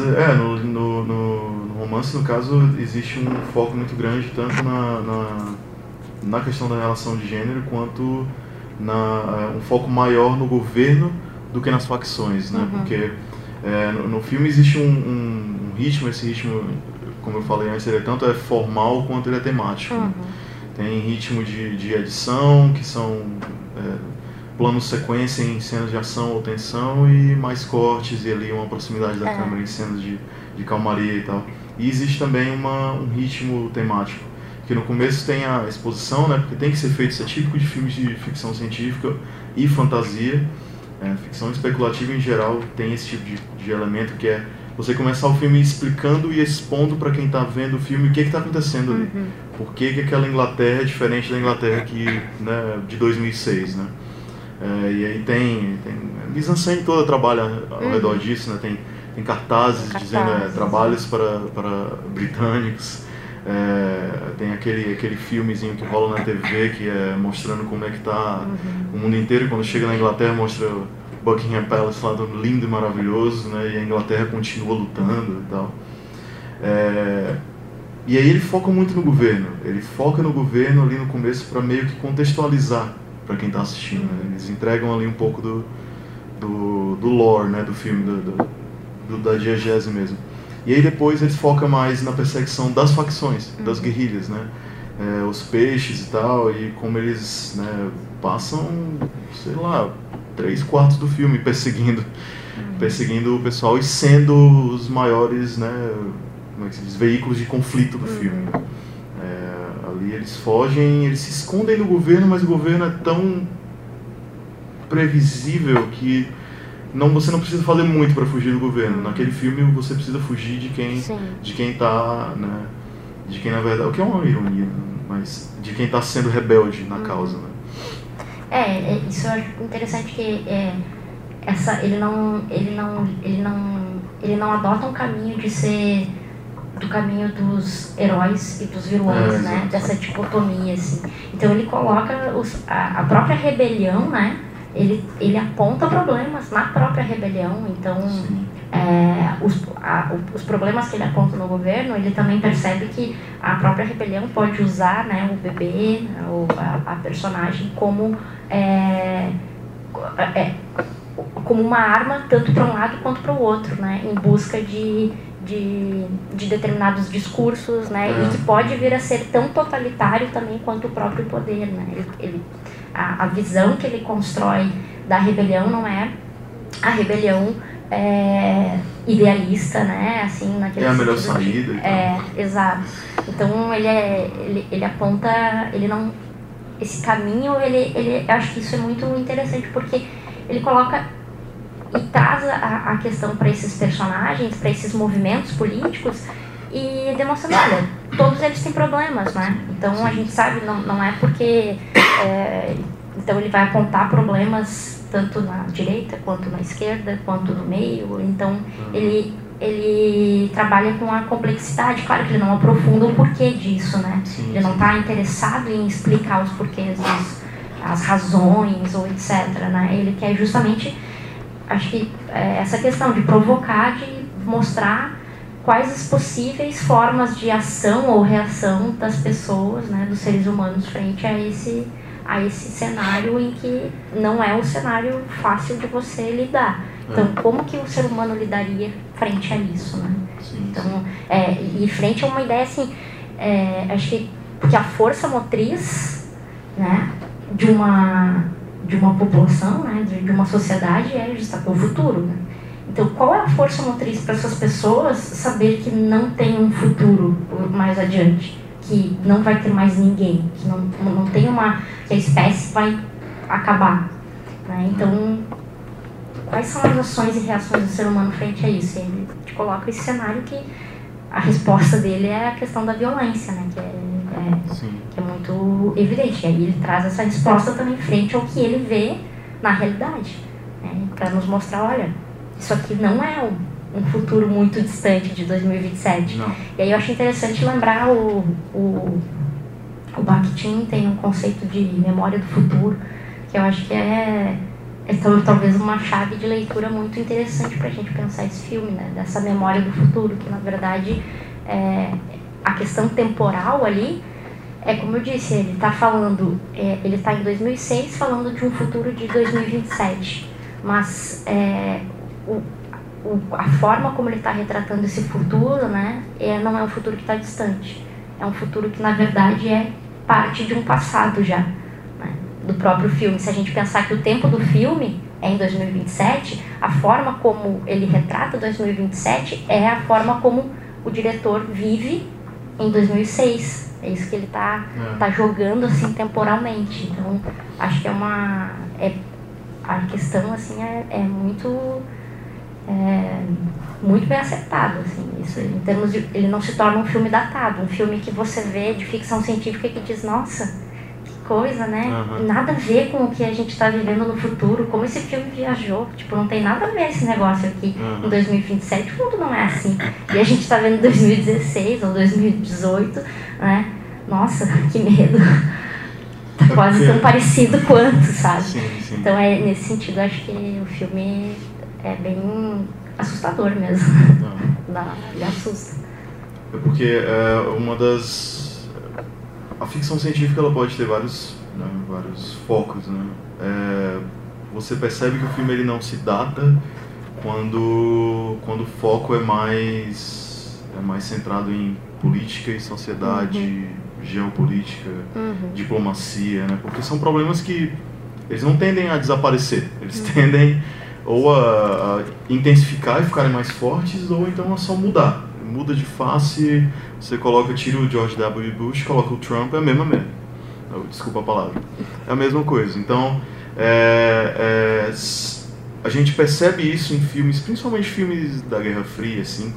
no romance, no caso, existe um foco muito grande tanto na questão da relação de gênero, quanto um foco maior no governo do que nas facções, né? Porque no filme existe um ritmo, esse ritmo, como eu falei antes, ele tanto é formal quanto ele é temático. Tem ritmo de edição, que são planos sequência em cenas de ação ou tensão, e mais cortes e ali uma proximidade da câmera em cenas de calmaria e tal. E existe também um ritmo temático, que no começo tem a exposição, né, porque tem que ser feito, isso é típico de filmes de ficção científica e fantasia. Ficção especulativa em geral tem esse tipo de elemento, que é você começar o filme explicando e expondo para quem está vendo o filme o que está acontecendo ali. Por que aquela Inglaterra é diferente da Inglaterra de 2006, né? E aí tem mise-en-scène toda trabalha ao redor disso, né? Tem cartazes dizendo trabalhos para britânicos. Tem aquele filmezinho que rola na TV que é mostrando como é que está o mundo inteiro. Quando chega na Inglaterra mostra Buckingham Palace lá lindo e maravilhoso, né? E a Inglaterra continua lutando e tal. E aí ele foca muito no governo. Ele foca no governo ali no começo para meio que contextualizar para quem está assistindo. Né? Eles entregam ali um pouco do lore, né? Do filme, da diegese mesmo. E aí depois eles focam mais na perseguição das facções, das guerrilhas, né? Os peixes e tal, e como eles, né, passam, sei lá, 3/4 do filme perseguindo o pessoal e sendo os maiores, né, como é que se diz, veículos de conflito do filme. Ali eles fogem, eles se escondem do governo, mas o governo é tão previsível que você não precisa fazer muito para fugir do governo. Naquele filme você precisa fugir de quem tá, né, de quem na verdade, o que é uma ironia, mas de quem está sendo rebelde na causa, né? Isso eu acho interessante que ele não adota um caminho de ser do caminho dos heróis e dos vilões, né? Dessa dicotomia, assim. Então ele coloca a própria rebelião, né? Ele aponta problemas na própria rebelião, então os problemas que ele aponta no governo, ele também percebe que a própria rebelião pode usar, né, o bebê, a personagem, como uma arma tanto para um lado quanto para o outro, né, em busca de determinados discursos, né, e que pode vir a ser tão totalitário também quanto o próprio poder, né. A visão que ele constrói da rebelião não é a rebelião idealista, né, assim, naquele a melhor saída. Exato. Então ele aponta, esse caminho, eu acho que isso é muito interessante porque ele coloca e traz a questão para esses personagens, para esses movimentos políticos e demonstrando, olha, todos eles têm problemas, né? Então a gente sabe, não é porque então ele vai apontar problemas tanto na direita quanto na esquerda, quanto no meio. Então ele trabalha com a complexidade. Claro que ele não aprofunda o porquê disso, né? Ele não está interessado em explicar os porquês, as razões ou etc, né? Ele quer justamente, acho que essa questão de provocar, de mostrar quais as possíveis formas de ação ou reação das pessoas, né, dos seres humanos frente a esse cenário em que não é um cenário fácil de você lidar. Então, como que o ser humano lidaria frente a isso, né? Então, e frente a uma ideia assim, acho que porque a força motriz, né, de uma população, né, de uma sociedade é justamente o futuro, né? Então, qual é a força motriz para essas pessoas saber que não tem um futuro mais adiante, que não vai ter mais ninguém, que não tem que a espécie vai acabar, né? Então, quais são as ações e reações do ser humano frente a isso? E ele te coloca esse cenário que a resposta dele é a questão da violência, né? Que é muito evidente. E aí ele traz essa resposta também frente ao que ele vê na realidade, né? Para nos mostrar, olha, isso aqui não é um futuro muito distante de 2027. Não. E aí eu acho interessante lembrar o Bakhtin tem um conceito de memória do futuro, que eu acho que é talvez uma chave de leitura muito interessante para a gente pensar esse filme, né? Dessa memória do futuro, que na verdade a questão temporal ali, como eu disse, ele está falando, ele está em 2006 falando de um futuro de 2027, mas a forma como ele está retratando esse futuro, né, não é um futuro que está distante, é um futuro que na verdade é parte de um passado já, né, do próprio filme. Se a gente pensar que o tempo do filme é em 2027, a forma como ele retrata 2027 é a forma como o diretor vive em 2006. É isso que ele tá jogando assim temporalmente. Então acho que a questão assim é muito bem acertado, assim, isso, em termos de, ele não se torna um filme datado, um filme que você vê de ficção científica que diz, nossa, que coisa, né? Nada a ver com o que a gente está vivendo no futuro, como esse filme viajou, tipo, não tem nada a ver esse negócio aqui. Em 2027 o mundo não é assim, e a gente está vendo 2016 ou 2018, né? Nossa, que medo. tá quase tão parecido quanto, sabe? Sim. Então, nesse sentido, acho que o filme é bem assustador mesmo. Ele assusta. É porque uma das... A ficção científica ela pode ter vários focos, né? Você percebe que o filme ele não se data quando o foco é mais centrado em política e sociedade, geopolítica, diplomacia, né? Porque são problemas que eles não tendem a desaparecer, eles tendem ou a intensificar e ficarem mais fortes, ou então a só mudar. Muda de face, você tira o George W. Bush, coloca o Trump, é a mesma merda. Desculpa a palavra. É a mesma coisa. Então, a gente percebe isso em filmes, principalmente filmes da Guerra Fria, assim,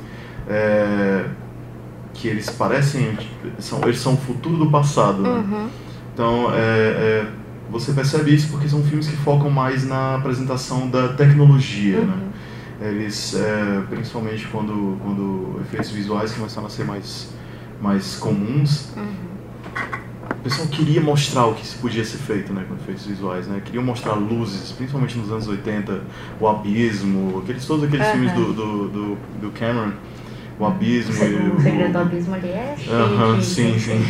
que eles parecem, eles são o futuro do passado, né? Então, você percebe isso porque são filmes que focam mais na apresentação da tecnologia, né? Eles, principalmente quando efeitos visuais começaram a ser mais comuns, o pessoal queria mostrar o que podia ser feito, né, com efeitos visuais, né? Queriam mostrar luzes, principalmente nos anos 80, o Abismo, todos aqueles filmes do Cameron, o Abismo. O Segredo do Abismo ali é cheio de... Sim.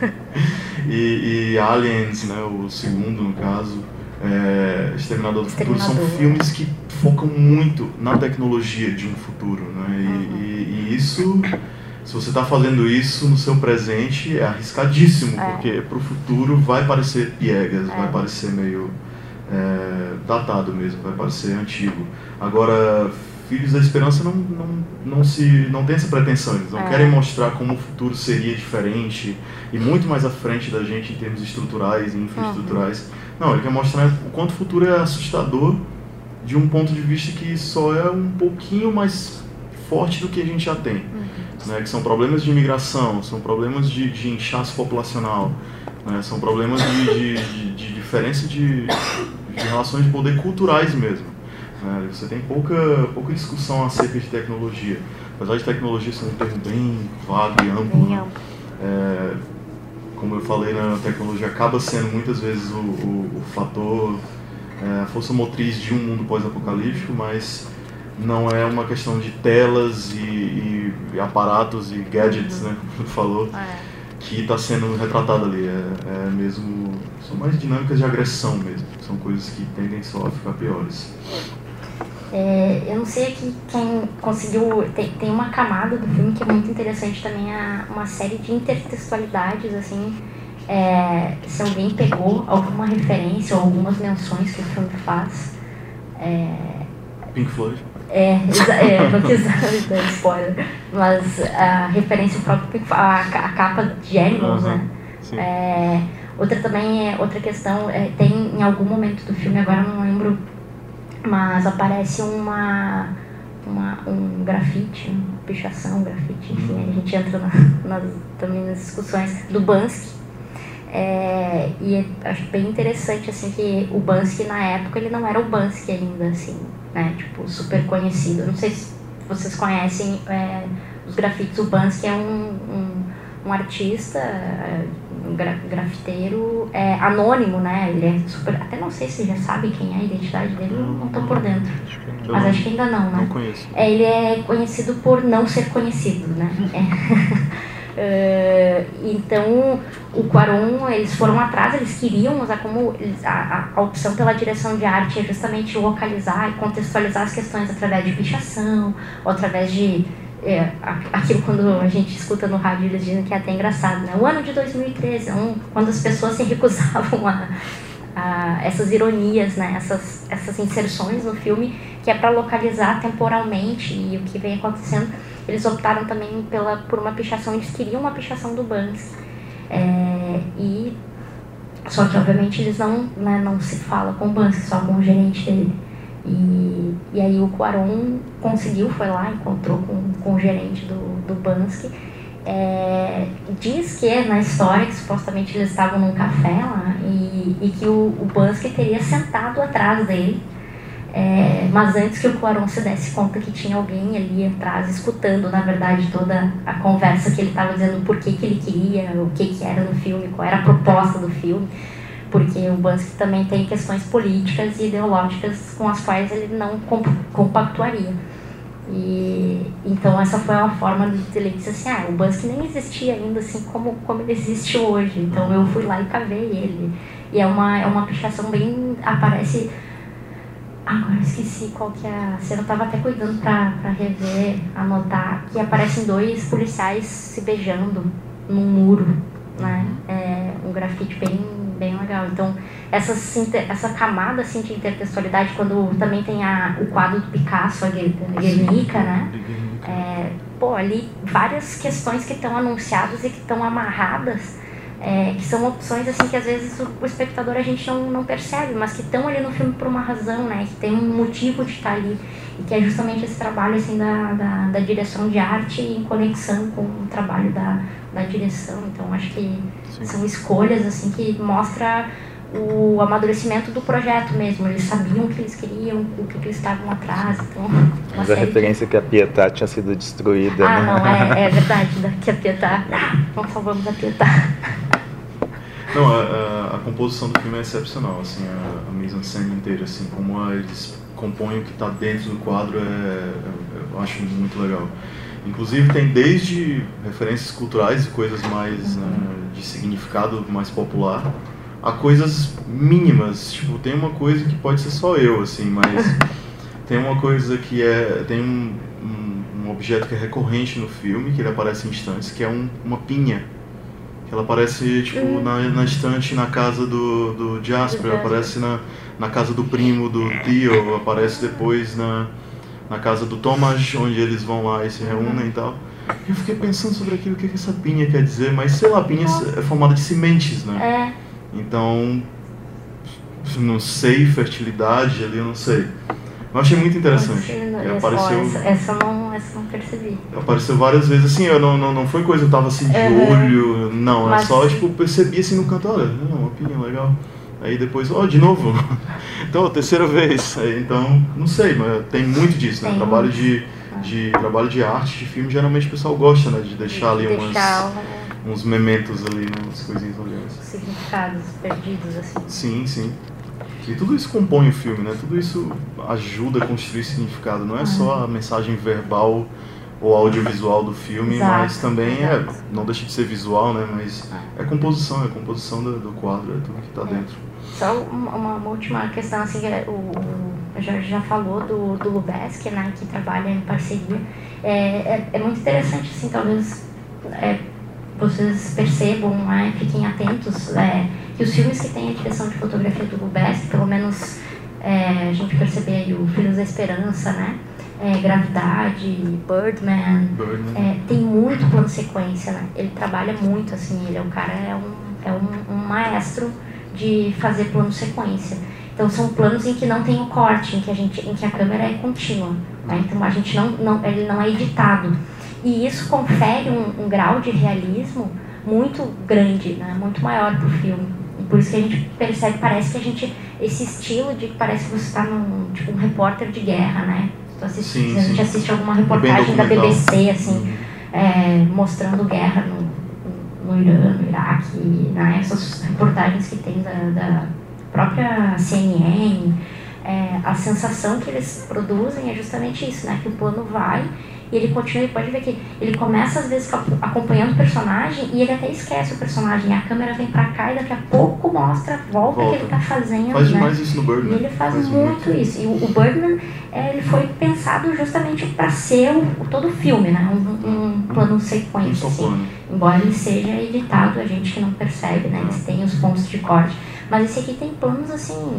E Aliens, né, o segundo no caso, Exterminador do Futuro, são filmes que focam muito na tecnologia de um futuro, né? E isso, se você está fazendo isso no seu presente, é arriscadíssimo, porque para o futuro vai parecer piegas, vai parecer meio datado mesmo, vai parecer antigo. Agora, Filhos da Esperança não tem essa pretensão, eles não querem mostrar como o futuro seria diferente e muito mais à frente da gente em termos estruturais e infraestruturais. Não, ele quer mostrar o quanto o futuro é assustador de um ponto de vista que só é um pouquinho mais forte do que a gente já tem, né? Que são problemas de imigração, são problemas de inchaço populacional, né? São problemas de diferença de relações de poder culturais mesmo. Você tem pouca discussão acerca de tecnologia. Apesar de tecnologia ser um termo bem vago e amplo, como eu falei, a tecnologia acaba sendo muitas vezes o fator, a força motriz de um mundo pós-apocalíptico, mas não é uma questão de telas e aparatos e gadgets, né, como tu falou, que está sendo retratado ali. São mais dinâmicas de agressão mesmo, são coisas que tendem só a ficar piores. Eu não sei aqui quem conseguiu... Tem uma camada do filme que é muito interessante também, uma série de intertextualidades, assim. Se alguém pegou alguma referência ou algumas menções que o filme faz. Pink Floyd? Não quis dar spoiler, mas a referência ao próprio Pink Floyd, a capa de Animals, né? Outra também, outra questão, tem em algum momento do filme, agora não lembro, mas aparece um grafite, uma pichação, grafite, enfim, a gente entra também nas discussões do Banksy. E acho bem interessante, assim, que o Banksy na época ele não era o Banksy ainda, assim, né, tipo, super conhecido. Eu não sei se vocês conhecem os grafites. O Banksy é um artista, um grafiteiro anônimo, né? Ele é super... Até não sei se já sabe quem é a identidade dele, não tô por dentro. Mas acho que ainda não, né? Não conheço. Ele é conhecido por não ser conhecido, né? Então, o Cuarón, eles foram atrás, eles queriam usar como... A opção pela direção de arte é justamente localizar e contextualizar as questões através de pichação, ou através de... aquilo quando a gente escuta no rádio, eles dizem que é até engraçado, né? O ano de 2013, quando as pessoas se recusavam a essas ironias, né? Essas inserções no filme, que é para localizar temporalmente e o que vem acontecendo. Eles optaram também por uma pichação, eles queriam uma pichação do Banksy. Só que, obviamente, eles não se fala com o Banksy, só com o gerente dele. E aí o Cuarón conseguiu, foi lá, encontrou com o gerente do Banksy. Diz que na história que supostamente eles estavam num café lá e que o Banksy teria sentado atrás dele, mas antes que o Cuarón se desse conta que tinha alguém ali atrás escutando, na verdade, toda a conversa que ele estava dizendo, por que ele queria, o que era no filme, qual era a proposta do filme. porque o Banksy também tem questões políticas e ideológicas com as quais ele não compactuaria. E então essa foi uma forma de ele dizer assim, o Banksy nem existia ainda assim como ele existe hoje, então eu fui lá e cavei ele. E é uma pichação bem... aparece... Agora eu esqueci qual que é a cena, eu tava até cuidando pra rever, anotar, que aparecem 2 policiais se beijando num muro, né? É um grafite bem legal. Então, essa camada assim, de intertextualidade, quando também tem o quadro do Picasso, a Guernica, né? Ali várias questões que estão anunciadas e que estão amarradas, que são opções assim que às vezes o espectador a gente não percebe, mas que estão ali no filme por uma razão, né? Que tem um motivo de estar ali, e que é justamente esse trabalho assim da direção de arte em conexão com o trabalho da direção. Então acho que são escolhas assim que mostra o amadurecimento do projeto mesmo. Eles sabiam o que eles queriam, o que eles estavam atrás. Então, mas a referência que a Pietà tinha sido destruída, né? Não, é verdade, que a Pietà... não salvamos a Pietà. Não, a composição do filme é excepcional, assim, a mise-en-scène inteira, assim, como eles compõem o que está dentro do quadro, eu acho muito legal. Inclusive tem desde referências culturais e coisas mais, né, de significado mais popular, a coisas mínimas, tipo, tem uma coisa que pode ser só eu, assim, mas tem uma coisa que tem um objeto que é recorrente no filme, que ele aparece em instantes, que é uma pinha, que ela aparece, tipo, na estante na casa do Jasper, aparece na casa do primo do Theo, aparece depois na casa do Thomas, onde eles vão lá e se reúnem e tal. E eu fiquei pensando sobre aquilo, o que essa pinha quer dizer, mas sei lá, a pinha é formada de sementes, né? Então, não sei, fertilidade ali, eu não sei. Eu achei muito interessante. Apareceu... Essa eu não percebi. Apareceu várias vezes, assim, não foi coisa, eu tava assim de olho, não, mas... é só, tipo, percebi assim no canto, olha, uma pinha legal. Aí depois, de novo. Então, 3ª vez. Aí, então, não sei, mas tem muito disso, né? Trabalho de arte, de filme, geralmente o pessoal gosta, né? De deixar ali uns mementos ali, umas coisinhas legais. Significados perdidos, assim. Sim. E tudo isso compõe o filme, né? Tudo isso ajuda a construir significado. Não é só a mensagem verbal ou audiovisual do filme, mas também não deixa de ser visual, né? Mas é a composição do quadro, é tudo que está dentro. Só uma última questão, assim, o Jorge já falou do Lubezki, né? Que trabalha em parceria. É muito interessante, assim, talvez vocês percebam, fiquem atentos, que os filmes que têm a direção de fotografia do Lubezki, pelo menos a gente percebe aí o Filhos da Esperança, né? Gravidade, Birdman. Tem muito plano sequência, né? Ele trabalha muito, assim, ele é um maestro de fazer plano sequência. Então são planos em que não tem o corte, em que a câmera é contínua, né? Então a gente ele não é editado. E isso confere um grau de realismo muito grande, né? Muito maior para o filme. E por isso que a gente percebe, parece que esse estilo de que parece que você está tipo um repórter de guerra, né? A gente assiste alguma reportagem da BBC, assim, mostrando guerra no Irã, no Iraque, né? Essas reportagens que tem da própria CNN, a sensação que eles produzem é justamente isso, né? Que o plano vai e ele continua, pode ver que ele começa às vezes acompanhando o personagem e ele até esquece o personagem, a câmera vem pra cá e daqui a pouco volta o que ele tá fazendo. Faz né? demais isso no Birdman. E ele faz muito isso. E o Birdman, ele foi pensado justamente para ser todo o filme, né? Um plano sequência, assim. Embora ele seja editado, a gente que não percebe, né? Eles têm os pontos de corte. Mas esse aqui tem planos, assim,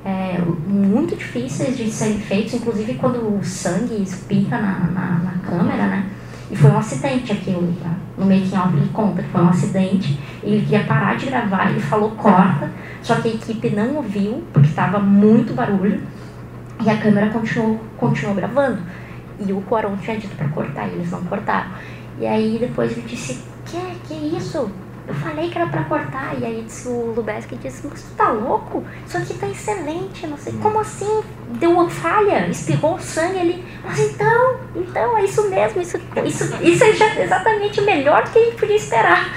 muito difíceis de serem feitos, inclusive quando o sangue espirra na câmera, né? E foi um acidente aquilo, tá? No making of ele conta que foi um acidente, ele queria parar de gravar, ele falou corta, só que a equipe não ouviu, porque estava muito barulho, e a câmera continuou gravando. E o Cuarón tinha dito para cortar, e eles não cortaram. E aí depois ele disse, que isso? Eu falei que era pra cortar, e aí disse o Lubezki disse, mas tu tá louco? Isso aqui tá excelente, não sei, como assim? Deu uma falha, espirrou o sangue ali, mas então, é isso mesmo, isso é exatamente o melhor que a gente podia esperar.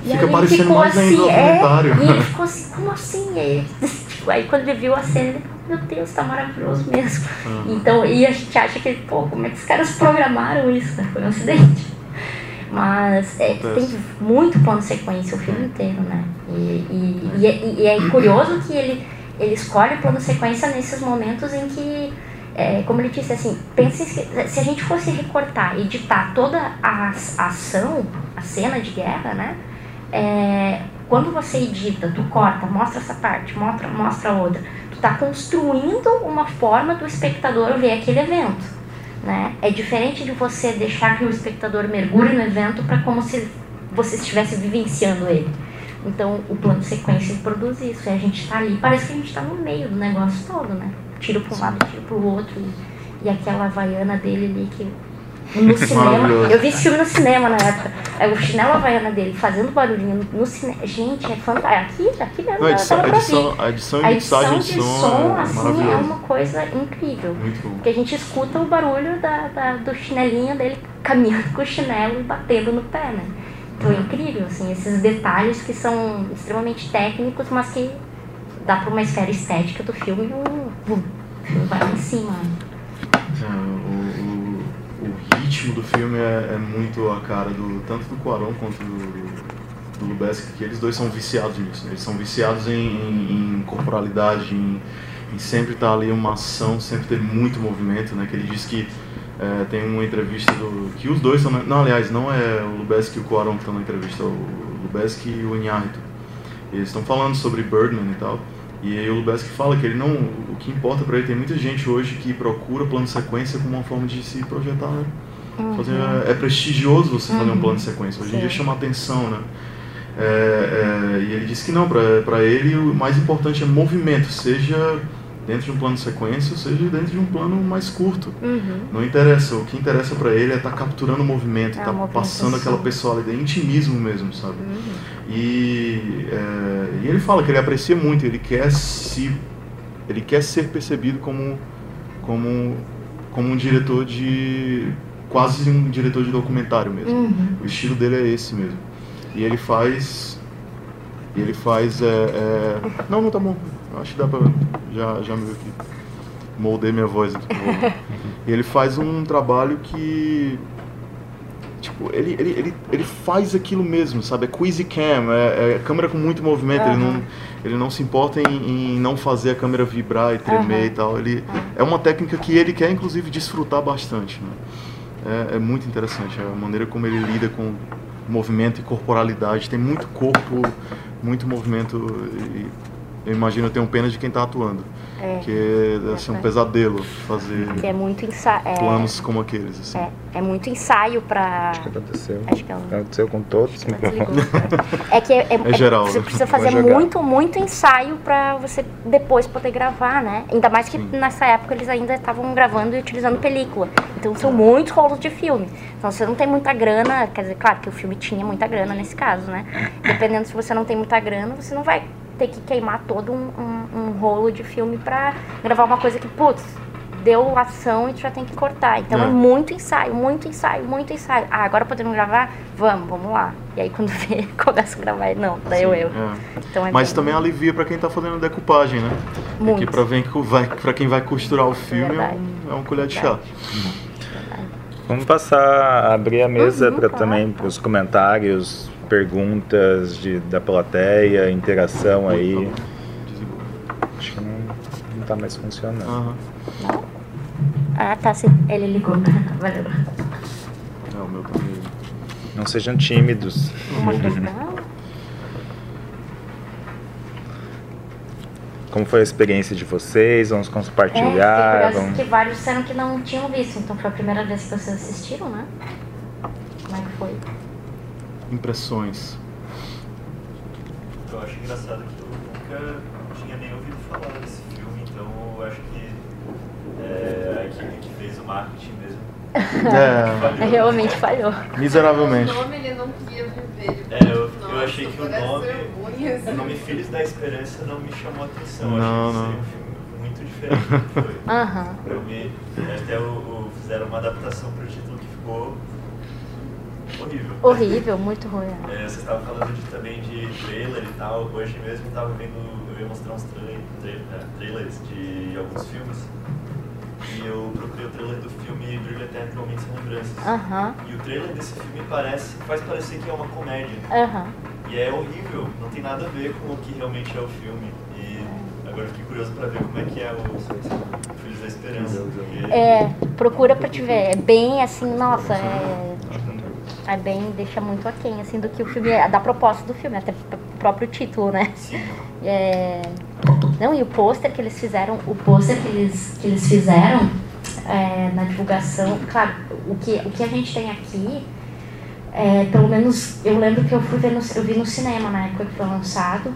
Fica parecendo mais assim, documentário. E ele ficou assim, como assim? Aí quando ele viu a cena, ele falou, meu Deus, tá maravilhoso mesmo. Então, e a gente acha que, pô, como é que os caras programaram isso? Né? Foi um acidente. Mas tem muito plano de sequência o filme inteiro, né? E é curioso que ele escolhe o plano de sequência nesses momentos em que, como ele disse, assim, pense se a gente fosse recortar, editar toda a ação, a cena de guerra, né? Quando você edita, tu corta, mostra essa parte, mostra outra, tu tá construindo uma forma do espectador ver aquele evento, né? É diferente de você deixar que o espectador mergulhe no evento para como se você estivesse vivenciando ele. Então, o plano de sequência produz isso, e a gente tá ali, parece que a gente tá no meio do negócio todo, né? Tiro para um lado, tiro pro outro, e aquela havaiana dele ali que... No cinema, eu vi esse filme no cinema na época. O chinelo havaiana dele fazendo barulhinho no cinema. Gente, é fantástico. Aqui mesmo. A edição e mixagem de som assim, é uma coisa incrível. Porque a gente escuta o barulho do chinelinho dele caminhando com o chinelo e batendo no pé, né? Então é incrível, assim, esses detalhes que são extremamente técnicos, mas que dá para uma esfera estética do filme e o filme vai lá em cima. O ritmo do filme é muito a cara tanto do Cuarón quanto do Lubezki, que eles dois são viciados nisso, né? Eles são viciados em corporalidade, em sempre estar ali uma ação, sempre ter muito movimento, né? Que ele diz que tem uma entrevista que os dois são... Não, aliás, não é o Lubezki e o Cuarón que estão na entrevista, o Lubezki e o Iñárritu. Eles estão falando sobre Birdman e tal. E aí o Lubezki fala que ele não... O que importa para ele, tem muita gente hoje que procura plano de sequência como uma forma de se projetar, né? É prestigioso você fazer um plano de sequência. Hoje em dia chama atenção, né? E ele disse que não, para ele o mais importante é movimento, seja dentro de um plano de sequência, ou seja dentro de um plano mais curto. Não interessa, o que interessa para ele é estar capturando o movimento, estar passando aquela pessoalidade, intimismo mesmo, sabe? E ele fala que ele aprecia muito, ele quer ser percebido como um diretor quase um diretor de documentário mesmo. O estilo dele é esse mesmo. E ele faz não tá bom, acho que dá pra já me aqui moldei minha voz aqui. E ele faz um trabalho que tipo, ele faz aquilo mesmo, sabe? É Quizy Cam, é câmera com muito movimento, ele não se importa em não fazer a câmera vibrar e tremer e tal. É uma técnica que ele quer, inclusive, desfrutar bastante, né? É muito interessante a maneira como ele lida com movimento e corporalidade. Tem muito corpo, muito movimento, e eu imagino, eu tenho pena de quem está atuando. Que é assim, um pesadelo fazer muito planos como aqueles. Assim. É muito ensaio para... Acho que aconteceu. Aconteceu com todos. É geral. Você precisa fazer muito ensaio para você depois poder gravar, né? Ainda mais que nessa época eles ainda estavam gravando e utilizando película. Então são muitos rolos de filme. Então você não tem muita grana, quer dizer, claro que o filme tinha muita grana nesse caso, né? Dependendo se você não tem muita grana, você não vai ter que queimar todo um rolo de filme pra gravar uma coisa que, putz, deu ação e tu já tem que cortar. Então é muito ensaio. Ah, agora podemos gravar? Vamos lá. E aí quando vê, começa a gravar, não, daí eu. Então, mas também alivia pra quem tá fazendo decupagem, né? Muito. Porque pra quem vai costurar o filme é uma colher de chá. Vamos abrir a mesa também para os comentários, perguntas da plateia, interação aí. Acho que não tá mais funcionando. Ah, tá sim. Ele ligou. Valeu. O meu também. Não sejam tímidos. Como foi a experiência de vocês? Vamos compartilhar. Porque vários disseram que não tinham visto, então foi a primeira vez que vocês assistiram, né? Como é que foi? Impressões. Eu acho engraçado que eu nunca tinha nem ouvido falar desse filme, então eu acho que a equipe que fez o marketing mesmo realmente falhou. Miseravelmente. O nome ele não queria viver. Eu achei que o nome Filhos da Esperança não me chamou a atenção. Não. Achei que seria um filme muito diferente do que foi. Até fizeram uma adaptação para o título que ficou horrível. Horrível, muito ruim. Você estava falando também de trailer e tal. Hoje mesmo eu ia mostrar uns trailers de alguns filmes. E eu procurei o trailer do filme Brilho Eterno de Momentos Sem Lembranças. E o trailer desse filme faz parecer que é uma comédia. E é horrível, não tem nada a ver com o que realmente é o filme. E agora eu fiquei curioso pra ver como é que é o Filhos da Esperança. Procura pra te ver. É bem assim, nossa, é bem, deixa muito aquém assim, do que o filme é, da proposta do filme, até o próprio título, né? Sim. Não, e o pôster que eles fizeram, na divulgação, claro, o que a gente tem aqui, pelo menos eu lembro que eu vi no cinema na época que foi lançado,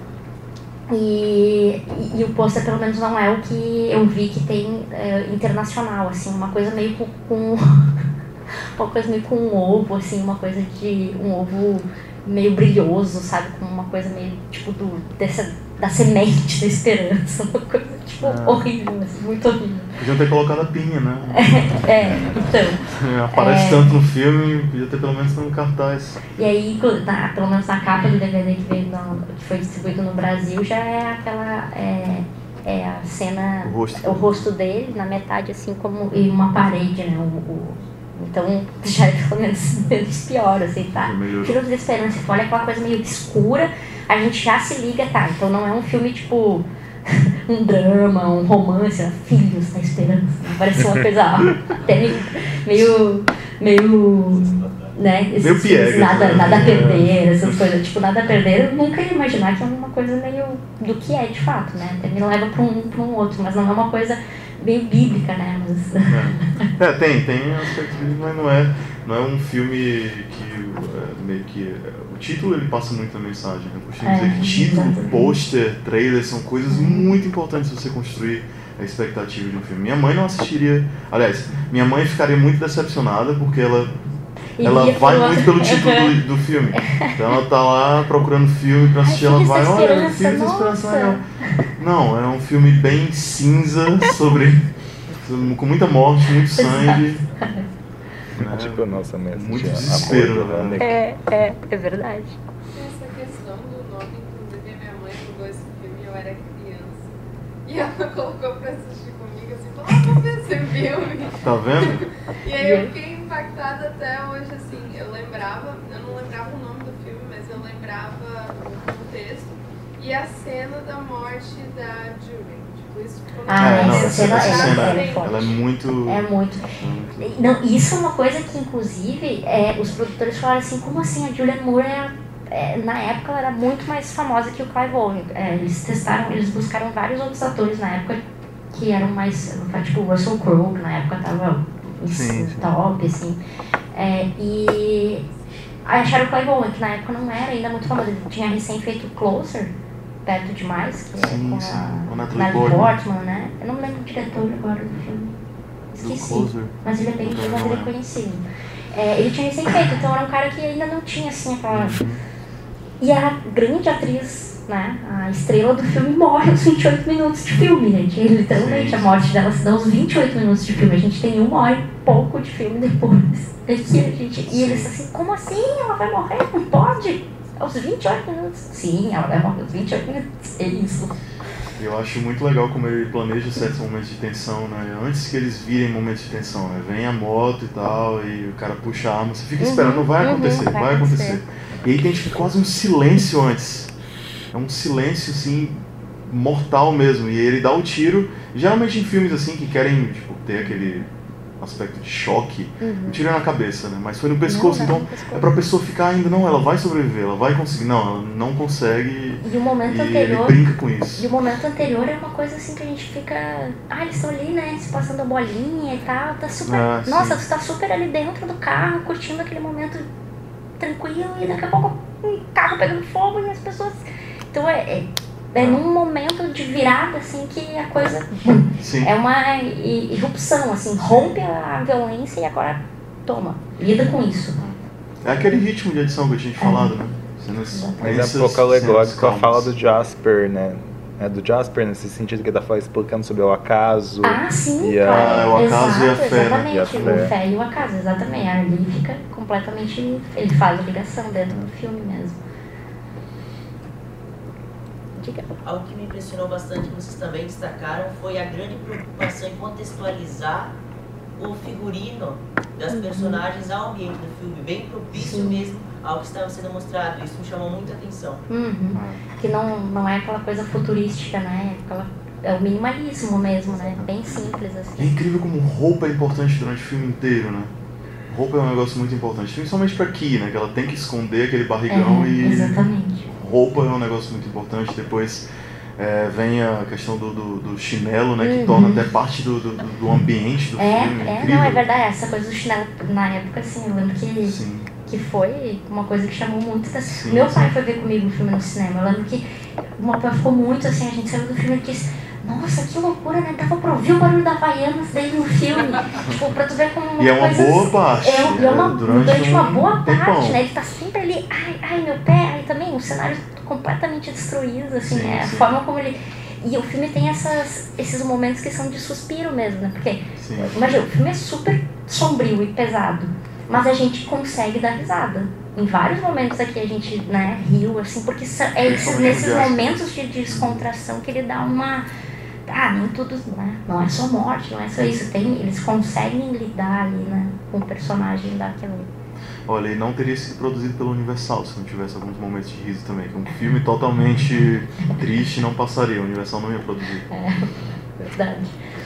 e o pôster pelo menos não é o que eu vi que tem internacional, assim, uma coisa meio com uma coisa meio com um ovo, assim, uma coisa de um ovo meio brilhoso, sabe, com uma coisa meio tipo da semente da esperança, uma coisa tipo horrível, assim, muito horrível. Podiam ter colocado a pinha, né? Então. Aparece tanto no filme, podia ter pelo menos no cartaz. E aí, pelo menos na capa do DVD que foi distribuído no Brasil, já é aquela. A cena. O rosto dele, na metade, assim, como. E uma parede, né? Então, já é pelo menos pior, assim, tá? Filhos da Esperança, olha aquela coisa meio escura, a gente já se liga, tá? Então não é um filme tipo um drama, um romance, Filhos da Esperança. Parece uma coisa até meio né? Meio piegas, nada a perder, essas coisas. Tipo, nada a perder, eu nunca ia imaginar que é uma coisa meio do que é de fato, né? Até me leva pra um outro, mas não é uma coisa meio bíblica, né? Mas... tem aspecto bíblico, mas não é um filme que meio que... O título, ele passa muita mensagem. Eu costumo dizer que título, pôster, trailer são coisas muito importantes para você construir a expectativa de um filme. Minha mãe não assistiria... Aliás, minha mãe ficaria muito decepcionada porque ela vai muito pelo título do filme. Então ela tá lá procurando filme pra assistir, ela vai, olha, Filhos da Esperança legal. Não, é um filme bem cinza, com muita morte, muito sangue. Tipo, nossa, muito desespero, né? É verdade. Essa questão do nome, inclusive, minha mãe jogou esse filme e eu era criança. E ela colocou pra assistir comigo assim, falou, vou ver esse filme. Tá vendo? E aí eu fiquei impactada até hoje, assim, eu não lembrava o nome do filme, mas eu lembrava o contexto e a cena da morte da Julie. Tipo, isso ficou essa cena ela é muito... É muito. Não, isso é uma coisa que, inclusive, os produtores falaram assim, como assim, a Julianne Moore na época ela era muito mais famosa que o Clive Owen. Eles buscaram vários outros atores na época que eram mais, tipo o Russell Crowe, que na época tava top, assim. E acharam o Clive Owen, que na época não era ainda muito famoso. Ele tinha recém feito Closer, Perto Demais, que com a Natalie Portman, né? Eu não me lembro do diretor agora do filme. Esqueci, mas ele é conhecido. Ele tinha recém feito, então era um cara que ainda não tinha, assim, aquela... E a grande atriz, né, a estrela do filme, morre aos 28 minutos de filme, gente. E, literalmente, a morte dela se dá aos 28 minutos de filme. A gente tem 1 hora e pouco de filme depois. E eles assim, como assim? Ela vai morrer? Não pode? Aos 28 minutos? Sim, ela vai morrer aos 28 minutos. É isso. Eu acho muito legal como ele planeja certos momentos de tensão, né? Antes que eles virem momentos de tensão, né? Vem a moto e tal, e o cara puxa a arma, você fica esperando, vai acontecer. E aí tem tipo, quase um silêncio antes. É um silêncio, assim, mortal mesmo. E ele dá o tiro, geralmente em filmes assim que querem tipo, ter aquele aspecto de choque, o tiro é na cabeça, né? Mas foi no pescoço, então é pra pessoa ficar ainda, não, ela vai sobreviver, ela vai conseguir. Não, ela não consegue. E o momento ele anterior, brinca com isso. E o momento anterior é uma coisa assim que a gente fica, eles estão ali, né, se passando a bolinha e tal, tá super, nossa, tu tá super ali dentro do carro, curtindo aquele momento tranquilo, e daqui a pouco um carro pegando fogo e as pessoas, então é num momento de virada, assim, que a coisa é uma irrupção, assim, rompe a violência e agora toma, lida com isso. É aquele ritmo de edição que eu tinha te falado, né? Mas é um pouco alegórico a fala do Jasper, né? do Jasper, nesse sentido que ele está explicando sobre o acaso. Ah, sim, claro. O acaso e a fé. Exatamente, o fé e o acaso, exatamente. Ali fica completamente... Ele faz a ligação dentro do filme mesmo. Diga. Algo que me impressionou bastante, que vocês também destacaram, foi a grande preocupação em contextualizar o figurino das personagens ao ambiente do filme, bem propício mesmo ao que estava sendo mostrado. Isso me chamou muita atenção. Que não é aquela coisa futurística, né? É o minimalismo mesmo, né? Bem simples, assim. É incrível como roupa é importante durante o filme inteiro, né? Roupa é um negócio muito importante, principalmente pra Key, né? Que ela tem que esconder aquele barrigão Exatamente. Roupa é um negócio muito importante. Depois vem a questão do chinelo, né? Que torna até parte do ambiente do filme. Não, é verdade. Essa coisa do chinelo, na época, assim, eu lembro que foi uma coisa que chamou muito atenção. Meu pai foi ver comigo o filme no cinema. Eu lembro que o meu pai ficou muito assim, a gente saiu do filme e disse: nossa, que loucura, né? Dava pra ouvir o barulho da Havaianas dentro do filme. Tipo, pra tu ver como uma E é uma coisa, boa parte. Durante uma boa tempão. parte, né? Ele tá sempre ali, ai, meu pé. Aí também, o cenário completamente destruído, assim, Sim, a forma como ele... E o filme tem esses momentos que são de suspiro mesmo, né? Porque, imagina, o filme é super sombrio e pesado, mas a gente consegue dar risada. Em vários momentos aqui a gente, né, riu, assim, porque nesses momentos de descontração que ele dá uma... nem tudo, né? Não é só morte, não é só isso. Eles conseguem lidar ali, né, com o personagem daquela... Olha, e não teria sido produzido pela Universal se não tivesse alguns momentos de riso também. Que um filme totalmente triste não passaria, a Universal não ia produzir. Verdade.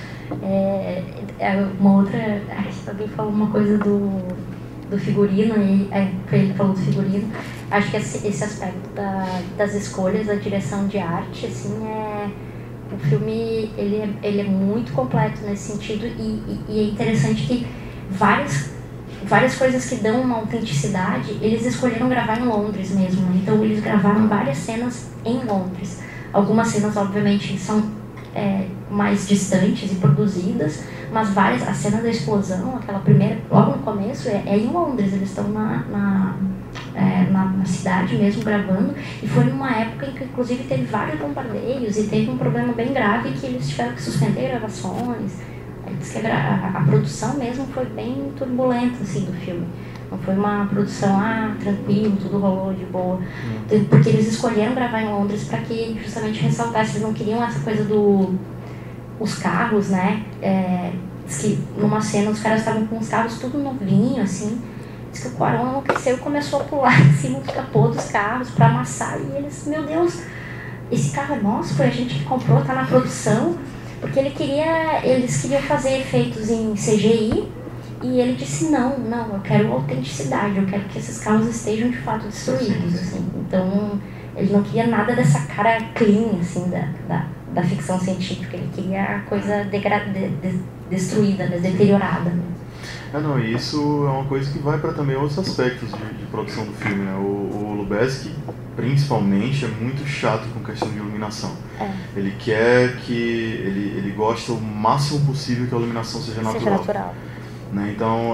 Uma outra... Você também falou uma coisa do figurino, ele falou do figurino. Acho que esse aspecto das escolhas, da direção de arte, assim, o filme ele é muito completo nesse sentido e é interessante que várias coisas que dão uma autenticidade, eles escolheram gravar em Londres mesmo, né? Então eles gravaram várias cenas em Londres. Algumas cenas, obviamente, são mais distantes e produzidas, mas a cena da explosão, aquela primeira, logo no começo, é em Londres. Eles estão na cidade mesmo gravando, e foi numa época em que inclusive teve vários bombardeios e teve um problema bem grave que eles tiveram que suspender gravações. Diz que a produção mesmo foi bem turbulenta, assim, do filme. Não foi uma produção, tranquilo, tudo rolou de boa. Porque eles escolheram gravar em Londres para que justamente ressaltasse. Eles não queriam essa coisa os carros, né? Diz que numa cena os caras estavam com os carros tudo novinho, assim. Diz que o Cuarón enlouqueceu e começou a pular em cima do capô dos carros para amassar. E eles, meu Deus, esse carro é nosso, foi a gente que comprou, tá na produção. Porque eles queriam fazer efeitos em CGI e ele disse, não, eu quero autenticidade, eu quero que esses carros estejam de fato destruídos, assim. Então, ele não queria nada dessa cara clean, assim, da ficção científica, ele queria a coisa destruída, né, deteriorada. E isso é uma coisa que vai para também outros aspectos de produção do filme, né? O Lubezki, principalmente, é muito chato com questão de iluminação. Ele quer que... Ele gosta o máximo possível que a iluminação seja natural. Né? Então,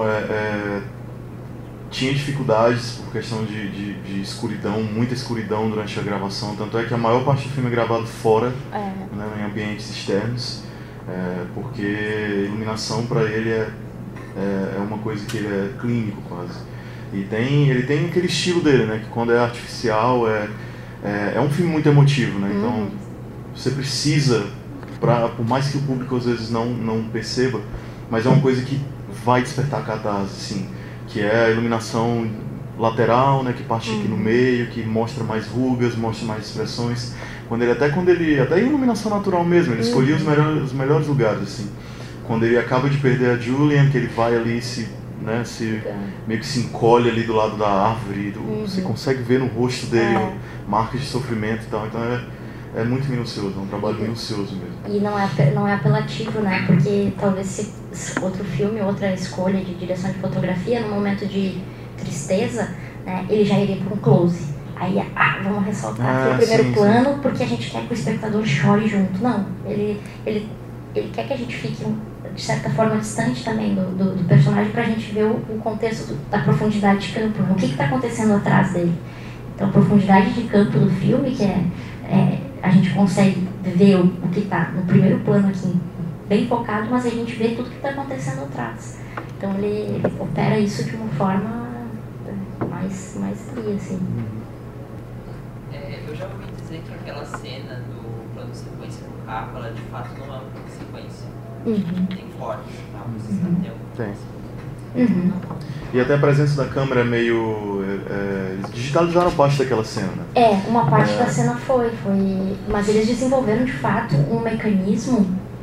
tinha dificuldades por questão de escuridão, muita escuridão durante a gravação. Tanto é que a maior parte do filme é gravado fora, né, em ambientes externos, porque a iluminação para ele é uma coisa que ele é clínico quase. E ele tem aquele estilo dele, né, que quando é artificial é um filme muito emotivo, né? Então você precisa, por mais que o público às vezes não perceba, mas é uma coisa que vai despertar catarse, assim, que é a iluminação lateral, né, que parte aqui no meio, que mostra mais rugas, mostra mais expressões. Até iluminação natural mesmo, ele escolhia os melhores lugares, assim. Quando ele acaba de perder a Julian, que ele vai ali meio que se encolhe ali do lado da árvore, você consegue ver no rosto dele marcas de sofrimento e tal. Então é muito minucioso, é um trabalho minucioso mesmo. E não é apelativo, né? Porque talvez se outro filme, outra escolha de direção de fotografia, no momento de tristeza, né, ele já iria para um close. Aí, vamos ressaltar aqui o primeiro plano, porque a gente quer que o espectador chore junto. Não, ele quer que a gente fique, de certa forma, distante também do personagem, para a gente ver o contexto da profundidade de campo, né? O que está acontecendo atrás dele. Então, a profundidade de campo do filme, que a gente consegue vê o que está no primeiro plano aqui, bem focado, mas a gente vê tudo que está acontecendo atrás. Então ele opera isso de uma forma mais fria, assim. Eu já ouvi dizer que aquela cena do plano de sequência no carro, ela de fato não é um plano de sequência. Tem cortes, tá? Vocês Tem. E até a presença da câmera é meio... eles digitalizaram parte daquela cena, né? Uma parte da cena foi... Mas eles desenvolveram, de fato, um mecanismo...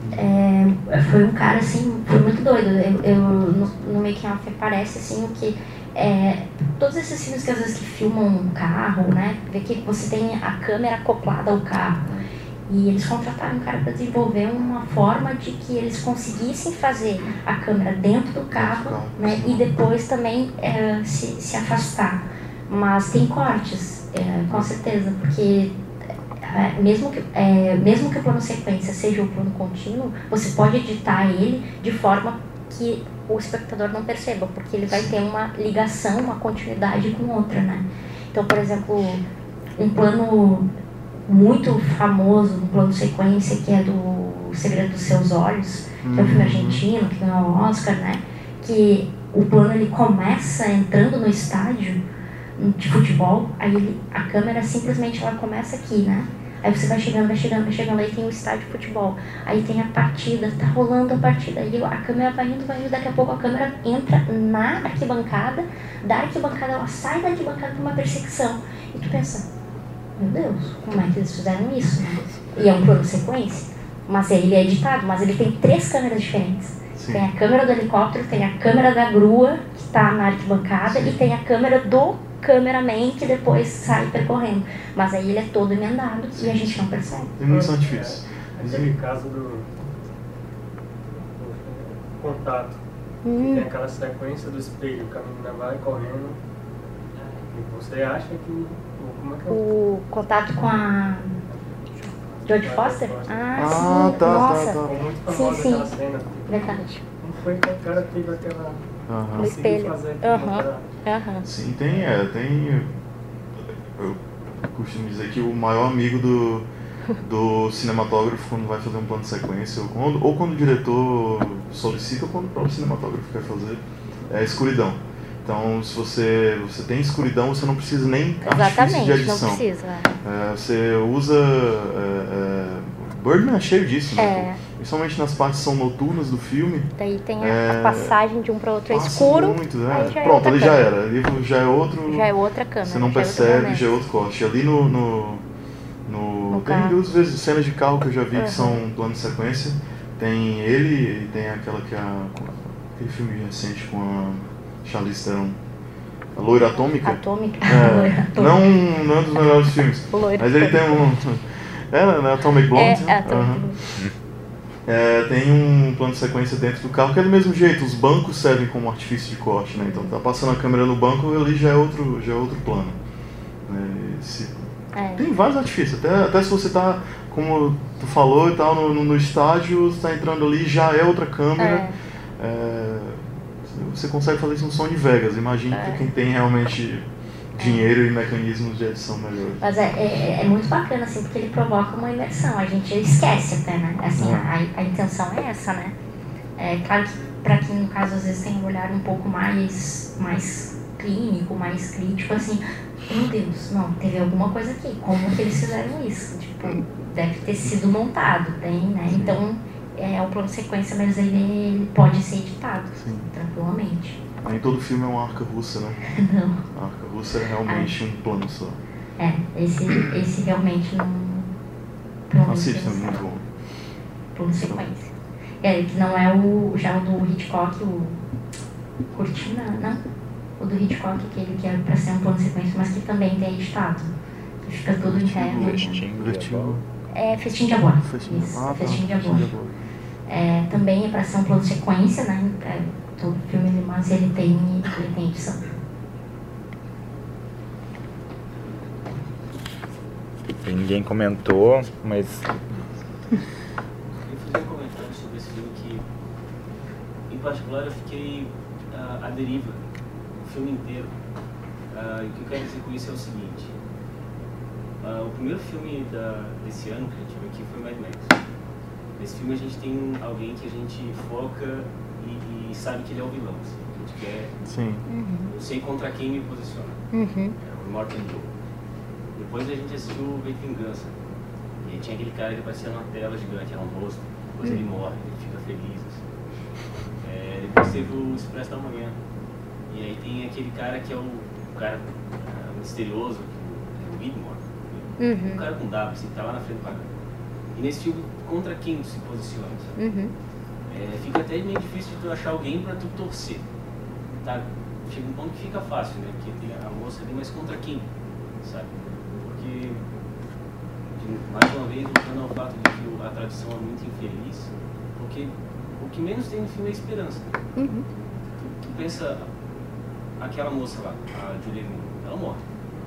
foi um cara, assim, foi muito doido. No making of parece, assim, o que... todos esses filmes que às vezes que filmam um carro, né? Vê que você tem a câmera acoplada ao carro. E eles contrataram um cara para desenvolver uma forma de que eles conseguissem fazer a câmera dentro do carro, né? E depois também se afastar. Mas tem cortes, com certeza, porque mesmo que o plano sequência seja o plano contínuo, você pode editar ele de forma que o espectador não perceba, porque ele vai ter uma ligação, uma continuidade com outra, né? Então, por exemplo, um plano muito famoso, um plano sequência, que é do O Segredo dos Seus Olhos, que é um filme argentino, que ganhou o Oscar, né? Que o plano ele começa entrando no estádio de futebol, aí a câmera simplesmente ela começa aqui, né? Aí você vai chegando, aí tem o estádio de futebol, aí tem a partida, tá rolando a partida, aí a câmera vai indo, daqui a pouco a câmera entra na arquibancada, da arquibancada ela sai da arquibancada para uma perseguição, e tu pensa, meu Deus, como é que eles fizeram isso, né? E é um plano sequência, mas ele é editado, mas ele tem 3 câmeras diferentes. Sim. Tem a câmera do helicóptero, tem a câmera da grua, que está na arquibancada, e tem a câmera do cameraman que depois sai percorrendo. Mas aí ele é todo emendado e a gente não percebe. Tem muito artifício. Aquele caso do contato, tem aquela sequência do espelho, que a menina vai correndo e você acha que... Como é que é? O contato com a Jodie Foster? Sim. Tá. Nossa. É muito famosa aquela cena. Verdade. Como foi que o cara teve aquela... No espelho. Sim, tem... Eu costumo dizer que o maior amigo do cinematógrafo quando vai fazer um plano de sequência, ou quando o diretor solicita, ou quando o próprio cinematógrafo quer fazer, é a escuridão. Então, se você tem escuridão, você não precisa nem artifício de edição. Não precisa. Você usa... Birdman é cheio disso, né? Principalmente nas partes que são noturnas do filme. Daí tem a passagem de um para outro, é escuro. Muito, né? Pronto, ali já era. Ali já é outro... Já é outra câmera. Você não percebe, já é outro corte. Ali tem 2 vezes cenas de carro que eu já vi que são plano de sequência. Tem ele e tem aquela que aquele filme recente com a Charlize Theron, a Loira Atômica. Não é um dos melhores filmes. Mas ele tem né? Atomic Blonde. Tem um plano de sequência dentro do carro que é do mesmo jeito, os bancos servem como artifício de corte, né? Então tá passando a câmera no banco, ali já é outro plano. Tem vários artifícios, até se você tá, como tu falou e tal, no estádio, você tá entrando ali, já é outra câmera. Você consegue fazer isso no Sony Vegas, imagine que quem tem realmente dinheiro e mecanismos de edição melhores. Mas é muito bacana, assim, porque ele provoca uma imersão, a gente esquece até, né? Assim, a intenção é essa, né? Claro que para quem, no caso, às vezes tem um olhar um pouco mais clínico, mais crítico, assim, meu Deus, não, teve alguma coisa aqui, como que eles fizeram isso? Tipo, deve ter sido montado, né? Então, é o plano sequência, mas ele pode ser editado, tranquilamente. Nem todo filme é uma arca russa, né? Não. A arca russa é realmente um plano só. Esse realmente não... Assista, é muito bom. Plano sequência. Que não é já o do Hitchcock, o Cortina, não? O do Hitchcock, aquele que é pra ser um plano sequência, mas que também tem editado. Que fica tudo interno. Festim de Abóbora. Festim de Abóbora. Também é pra ser um plano sequência, né? Todo filme, mas ele tem edição. Ninguém comentou, mas... Eu fiz um comentário sobre esse filme que, em particular, eu fiquei à deriva o filme inteiro. E o que eu quero dizer com isso é o seguinte: O primeiro filme desse ano que a gente viu aqui foi Mad Max. Nesse filme a gente tem alguém que a gente foca e sabe que ele é o vilão. Assim. A gente quer... Sim. Eu sei contra quem me posiciona. O Morton Joe. Depois a gente assistiu o V de Vingança. E aí tinha aquele cara que aparecia numa tela gigante, era um rosto. Depois ele morre, ele fica feliz. Assim. Depois teve o Expresso da Manhã. E aí tem aquele cara que é o cara misterioso, o Widmore. Um cara com W, assim, que tá lá na frente do cara. E nesse filme, contra quem tu se posiciona? Fica até meio difícil de tu achar alguém pra tu torcer. Tá? Chega um ponto que fica fácil, né? Porque tem a moça ali, mas contra quem? Sabe? Porque, mais uma vez, voltando ao fato de que a tradição é muito infeliz, porque o que menos tem no filme é esperança. Tu pensa, aquela moça lá, a Julianne, ela morre.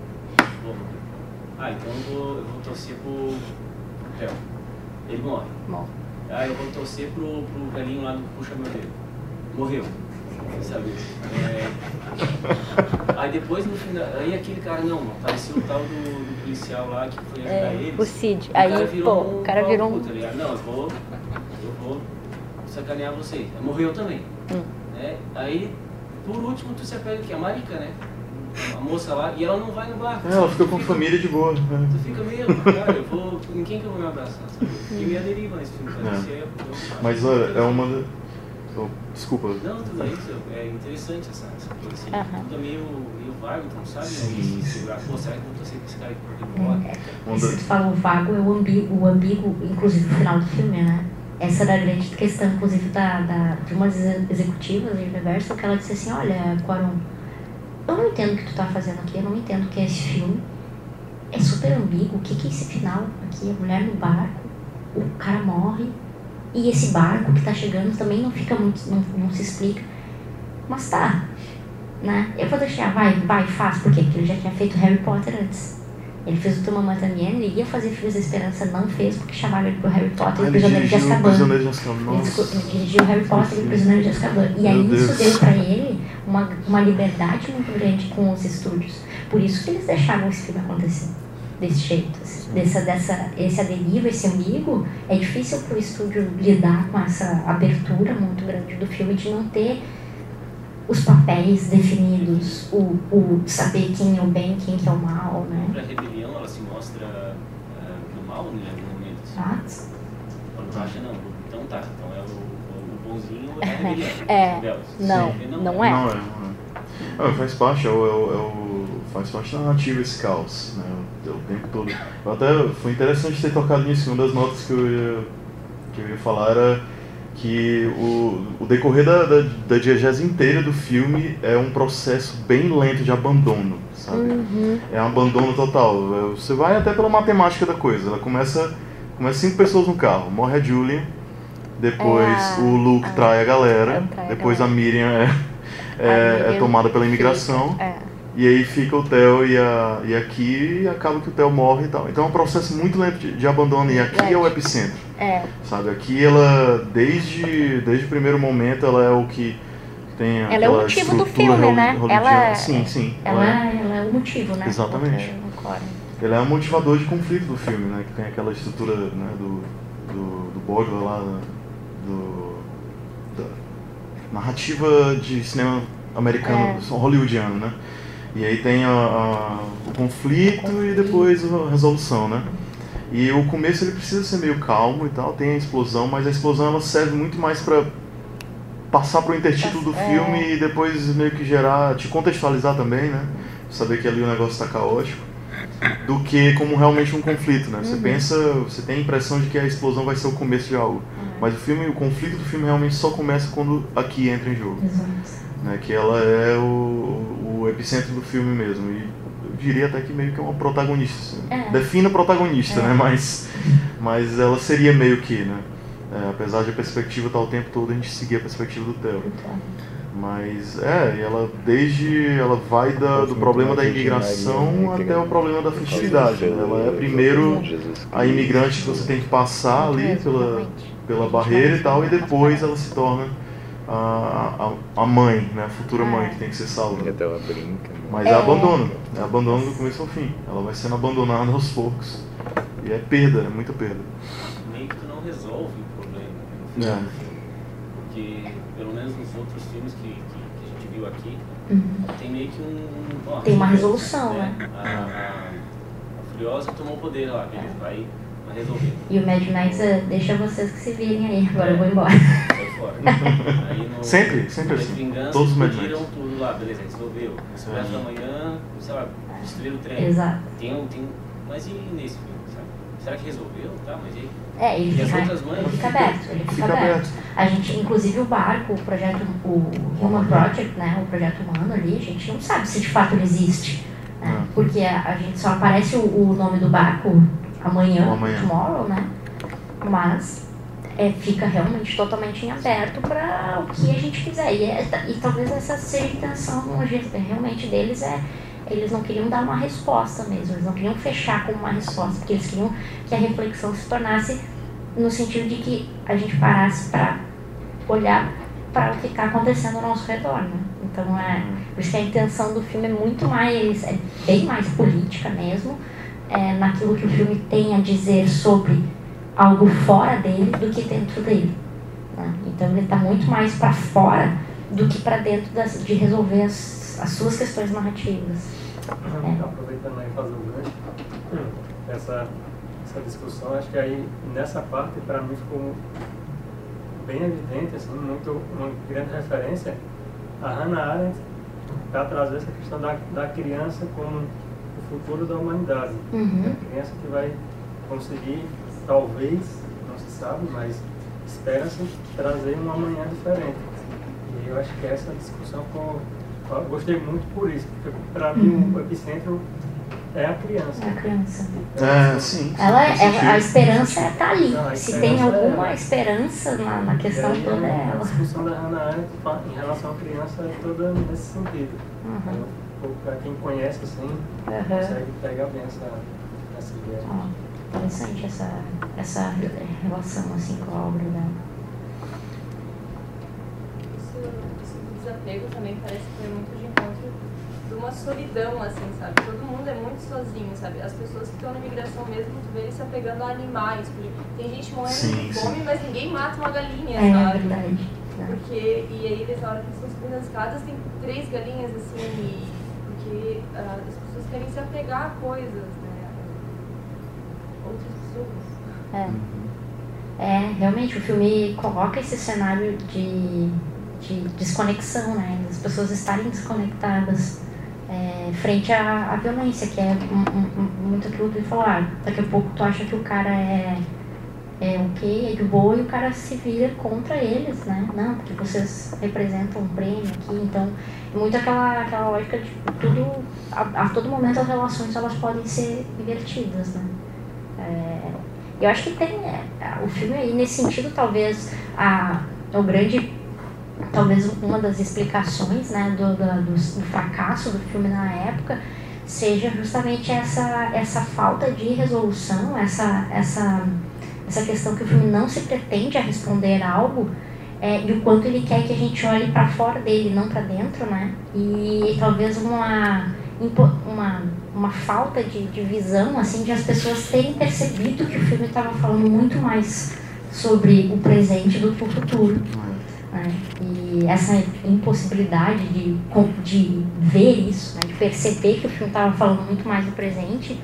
Então eu vou torcer pro Theo. Ele morre. Eu vou torcer pro velhinho lá do Puxa Meu Dedo. Morreu. Sabe? Aí depois no final, aí aquele cara apareceu o tal do policial lá que foi ajudar eles. O Cid. Aí, o cara virou um... Tá ligado? Não, eu vou sacanear vocês. Morreu também. Aí, por último, tu se apega que a Marika, né? A moça lá, e ela não vai no barco. Ela fica com a família de boa. Tu fica mesmo, cara, em quem que eu vou me abraçar? E me aderiva nesse filme, Mas é uma... Desculpa. Não, tudo isso. É interessante essa coisa assim. Tudo é meio vago, então sabe? E segurar, será que eu tô sempre com esse cara que embora? Se tu fala o vago, é o ambíguo, inclusive no final do filme, né? Essa era a grande questão, inclusive, de umas executivas da Universal, que ela disse assim, olha, Quaron, eu não entendo o que tu tá fazendo aqui, eu não entendo o que é esse filme. É super ambíguo, o que é esse final aqui? A mulher no barco, o cara morre, e esse barco que tá chegando também não fica muito, não se explica. Mas tá, né? Eu vou deixar, vai, faz. Por quê? Porque ele já tinha feito Harry Potter antes. Ele fez o Turma Matamiana, ele ia fazer Filhos da Esperança, não fez, porque chamaram ele pro Harry Potter e o Prisioneiro de Azkaban. Ele dirigiu Harry Potter e o Prisioneiro de Azkaban. E aí isso deu pra ele uma liberdade muito grande com os estúdios. Por isso que eles deixaram esse filme acontecer desse jeito. Assim. Esse deriva, esse ambíguo, é difícil pro estúdio lidar com essa abertura muito grande do filme, de não ter os papéis definidos, o saber quem é o bem, quem que é o mal, né? A rebelião, ela se mostra do mal, né, em algum momento. Assim. Quando tu acha, então tá, então é o bonzinho, é a rebelião. Não é. Faz parte, faz parte da narrativa esse caos, né, o tempo todo. Foi interessante ter tocado nisso, uma das notas que eu ia falar era que o decorrer da diegese inteira do filme é um processo bem lento de abandono, sabe? É um abandono total. Você vai até pela matemática da coisa. Ela começa 5 pessoas no carro. Morre a Julian, depois o Luke trai a galera, depois a Miriam é tomada pela imigração. E aí fica o Theo e a Kiri, e acaba que o Theo morre e tal. Então é um processo muito lento de abandono, e aqui é o epicentro. Sabe, aqui ela, desde o primeiro momento, ela é o que tem aquela ela é o motivo do filme, né? Sim. Ela é o motivo, né? Exatamente. Ela é um motivador de conflito do filme, né? Que tem aquela estrutura, né, do Bogler lá, da narrativa de cinema americano, hollywoodiano, né? E aí tem o conflito e depois a resolução, né? E o começo ele precisa ser meio calmo e tal, tem a explosão, mas a explosão ela serve muito mais para passar pro intertítulo do filme e depois meio que te contextualizar também, né? Saber que ali o negócio tá caótico, do que como realmente um conflito, né? Você tem a impressão de que a explosão vai ser o começo de algo, mas o conflito do filme realmente só começa quando aqui entra em jogo. Né, que ela é o epicentro do filme mesmo, e eu diria até que meio que é uma protagonista, assim. Defina protagonista, né, mas ela seria meio que, né, apesar de a perspectiva estar o tempo todo a gente seguir a perspectiva do Theo, mas ela vai do problema da imigração até o problema da fertilidade, né? Ela é primeiro a imigrante que você tem que passar ali pela barreira e tal, e depois ela se torna a mãe, né? A futura mãe que tem que ser salva. Até ela brinca. Mas é abandono do começo ao fim. Ela vai sendo abandonada aos poucos. E é perda, é muita perda. Meio que tu não resolve o problema. Porque, pelo menos nos outros filmes que a gente viu aqui, tem meio que tem uma resolução, né? A Furiosa tomou o poder lá, beleza, vai resolver. E o Mad Max deixa vocês que se virem aí, agora eu vou embora. Sai fora. Aí sempre assim. Vingança, todos os Mad Max. Max. Tudo lá, beleza, resolveu. No resto da manhã, sei lá, destruíram o trem. Exato. Mas e nesse filme, sabe? Será que resolveu? Tá, mas e aí? Ele fica aberto. A gente, inclusive o barco, o projeto, o Human Project, né, o projeto humano ali, a gente não sabe se de fato ele existe, né, porque a gente só aparece o nome do barco amanhã, tomorrow, né, mas fica realmente totalmente em aberto para o que a gente quiser, e talvez essa seja a intenção realmente deles, eles não queriam dar uma resposta mesmo, eles não queriam fechar como uma resposta, porque eles queriam que a reflexão se tornasse no sentido de que a gente parasse para olhar para o que está acontecendo ao nosso redor, né? Então, por isso que a intenção do filme é muito mais, é bem mais política mesmo, naquilo que o filme tem a dizer sobre algo fora dele do que dentro dele, né? Então, ele está muito mais para fora do que para dentro de resolver as suas questões narrativas. Aproveitando aí fazer um gancho, essa discussão, acho que aí nessa parte para mim ficou bem evidente, assim, uma grande referência a Hannah Arendt para trazer essa questão da criança como o futuro da humanidade. A criança que vai conseguir, talvez, não se sabe, mas espera-se trazer um amanhã diferente. E eu acho que essa discussão eu gostei muito por isso, porque para mim o epicentro é a criança. É a criança. Sim. A esperança está ali. Se tem alguma esperança na questão toda, é ela. A discussão da Hannah Arendt em relação à criança é toda nesse sentido. Para quem conhece, assim, consegue pegar bem essa ideia. Interessante essa relação assim, com a obra dela. Desapego também parece que foi muito de encontro de uma solidão, assim, sabe? Todo mundo é muito sozinho, sabe? As pessoas que estão na migração mesmo, tu vê eles se apegando a animais, porque tem gente morrendo de fome, mas ninguém mata uma galinha, sabe? É verdade. E aí eles, na hora que eles estão subindo as escadas, tem 3 galinhas, assim, porque as pessoas querem se apegar a coisas, né? Outras pessoas. Realmente, o filme coloca esse cenário de desconexão, né? As pessoas estarem desconectadas frente à violência, que é muito aquilo que ele falou. Daqui a pouco tu acha que o cara é ok, é de boa, e o cara se vira contra eles, né? Não, porque vocês representam um prêmio aqui, então é muito aquela lógica de tudo, a todo momento as relações elas podem ser invertidas, né? Eu acho que tem o filme aí nesse sentido, talvez o grande, talvez uma das explicações, né, do fracasso do filme na época seja justamente essa falta de resolução, essa questão que o filme não se pretende a responder algo, e o quanto ele quer que a gente olhe para fora dele, não para dentro, né? E talvez uma falta de visão, assim, de as pessoas terem percebido que o filme estava falando muito mais sobre o presente do que o futuro. E essa impossibilidade de ver isso, né, de perceber que o filme estava falando muito mais do presente,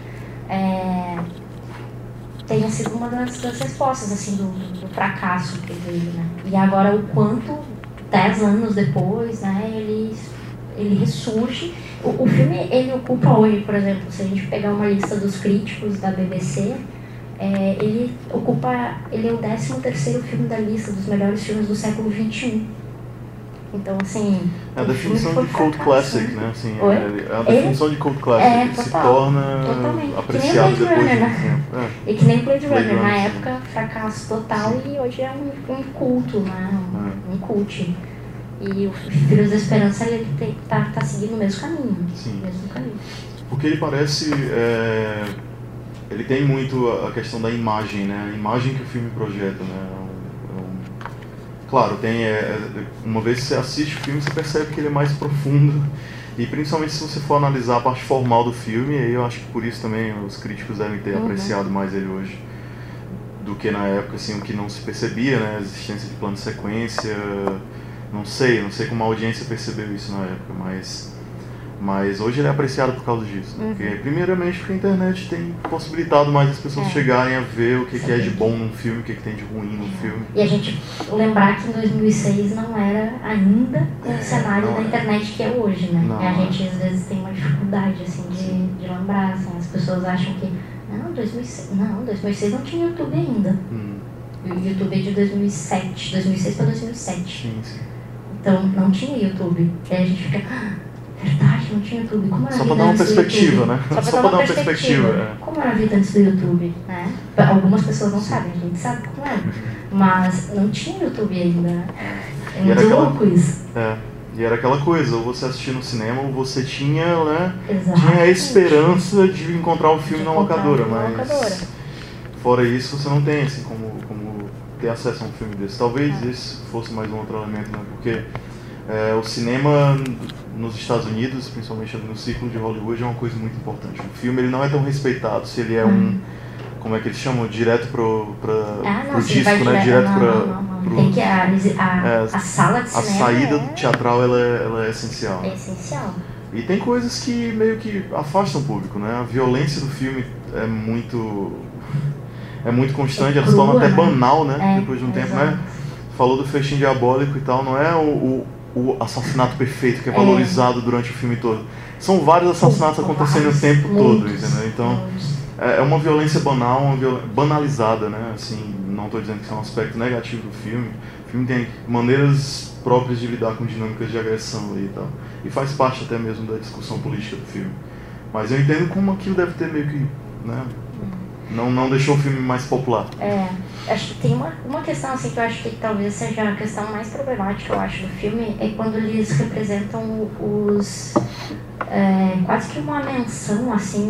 tenha sido uma das respostas, assim, do fracasso que veio, né? E agora o quanto 10 anos depois, né, ele ressurge. O filme, ele ocupa hoje, por exemplo, se a gente pegar uma lista dos críticos da BBC, ele é o 13º filme da lista dos melhores filmes do século XXI. Então, assim... É a definição de cult classic, né? Assim, é a definição de cult classic, se torna apreciado depois de muito tempo. E que nem Blade Runner, na época, fracasso total, e hoje é um culto, né? Um cult. E o Filhos da Esperança, ele tá seguindo o mesmo caminho. Sim. O mesmo caminho. Porque ele parece... ele tem muito a questão da imagem, né? A imagem que o filme projeta, né? claro, uma vez que você assiste o filme, você percebe que ele é mais profundo. E principalmente se você for analisar a parte formal do filme, aí eu acho que por isso também os críticos devem ter apreciado mais ele hoje do que na época, assim, o que não se percebia, né, a existência de plano de sequência, não sei como a audiência percebeu isso na época, mas hoje ele é apreciado por causa disso, né? Porque, primeiramente porque a internet tem possibilitado mais as pessoas chegarem a ver o que é de bom num filme, o que tem de ruim num filme. E a gente lembrar que em 2006 não era ainda o cenário da internet que é hoje, né? Não, a gente às vezes tem uma dificuldade assim, de lembrar, assim, as pessoas acham que 2006 não tinha YouTube ainda. O YouTube é de 2006 para 2007. Sim. Então não tinha YouTube. Aí a gente fica... verdade, não tinha YouTube. Como era só para dar uma perspectiva, né? Só para dar uma perspectiva. Como era a vida antes do YouTube, né? Algumas pessoas não sabem, a gente sabe como era. Mas não tinha YouTube ainda, né? É muito louco isso. E era aquela coisa, ou você assistia no cinema, ou você tinha, né? Exatamente. Tinha a esperança de encontrar o filme na locadora, mas fora isso você não tem assim como ter acesso a um filme desse. Talvez esse fosse mais um outro elemento, né? Porque o cinema nos Estados Unidos, principalmente no círculo de Hollywood, é uma coisa muito importante. O filme ele não é tão respeitado se ele é como é que eles chamam? Direto pro disco, né? Direto Tem que a sala de cinema. A saída teatral ela é essencial. É essencial. E tem coisas que meio que afastam o público, né? A violência do filme é muito constante, ela se torna até banal, né? Depois de um tempo, né? Falou do Festim Diabólico e tal, não é o assassinato perfeito que é valorizado durante o filme todo. São vários assassinatos acontecendo o tempo todo, entendeu? Então, é uma violência banal, banalizada, né? Assim, não estou dizendo que isso é um aspecto negativo do filme. O filme tem maneiras próprias de lidar com dinâmicas de agressão ali e tal. E faz parte até mesmo da discussão política do filme. Mas eu entendo como aquilo deve ter meio que, né? Não deixou o filme mais popular. Acho que tem uma questão assim que eu acho que talvez seja a questão mais problemática, eu acho, do filme, é quando eles representam quase que uma menção assim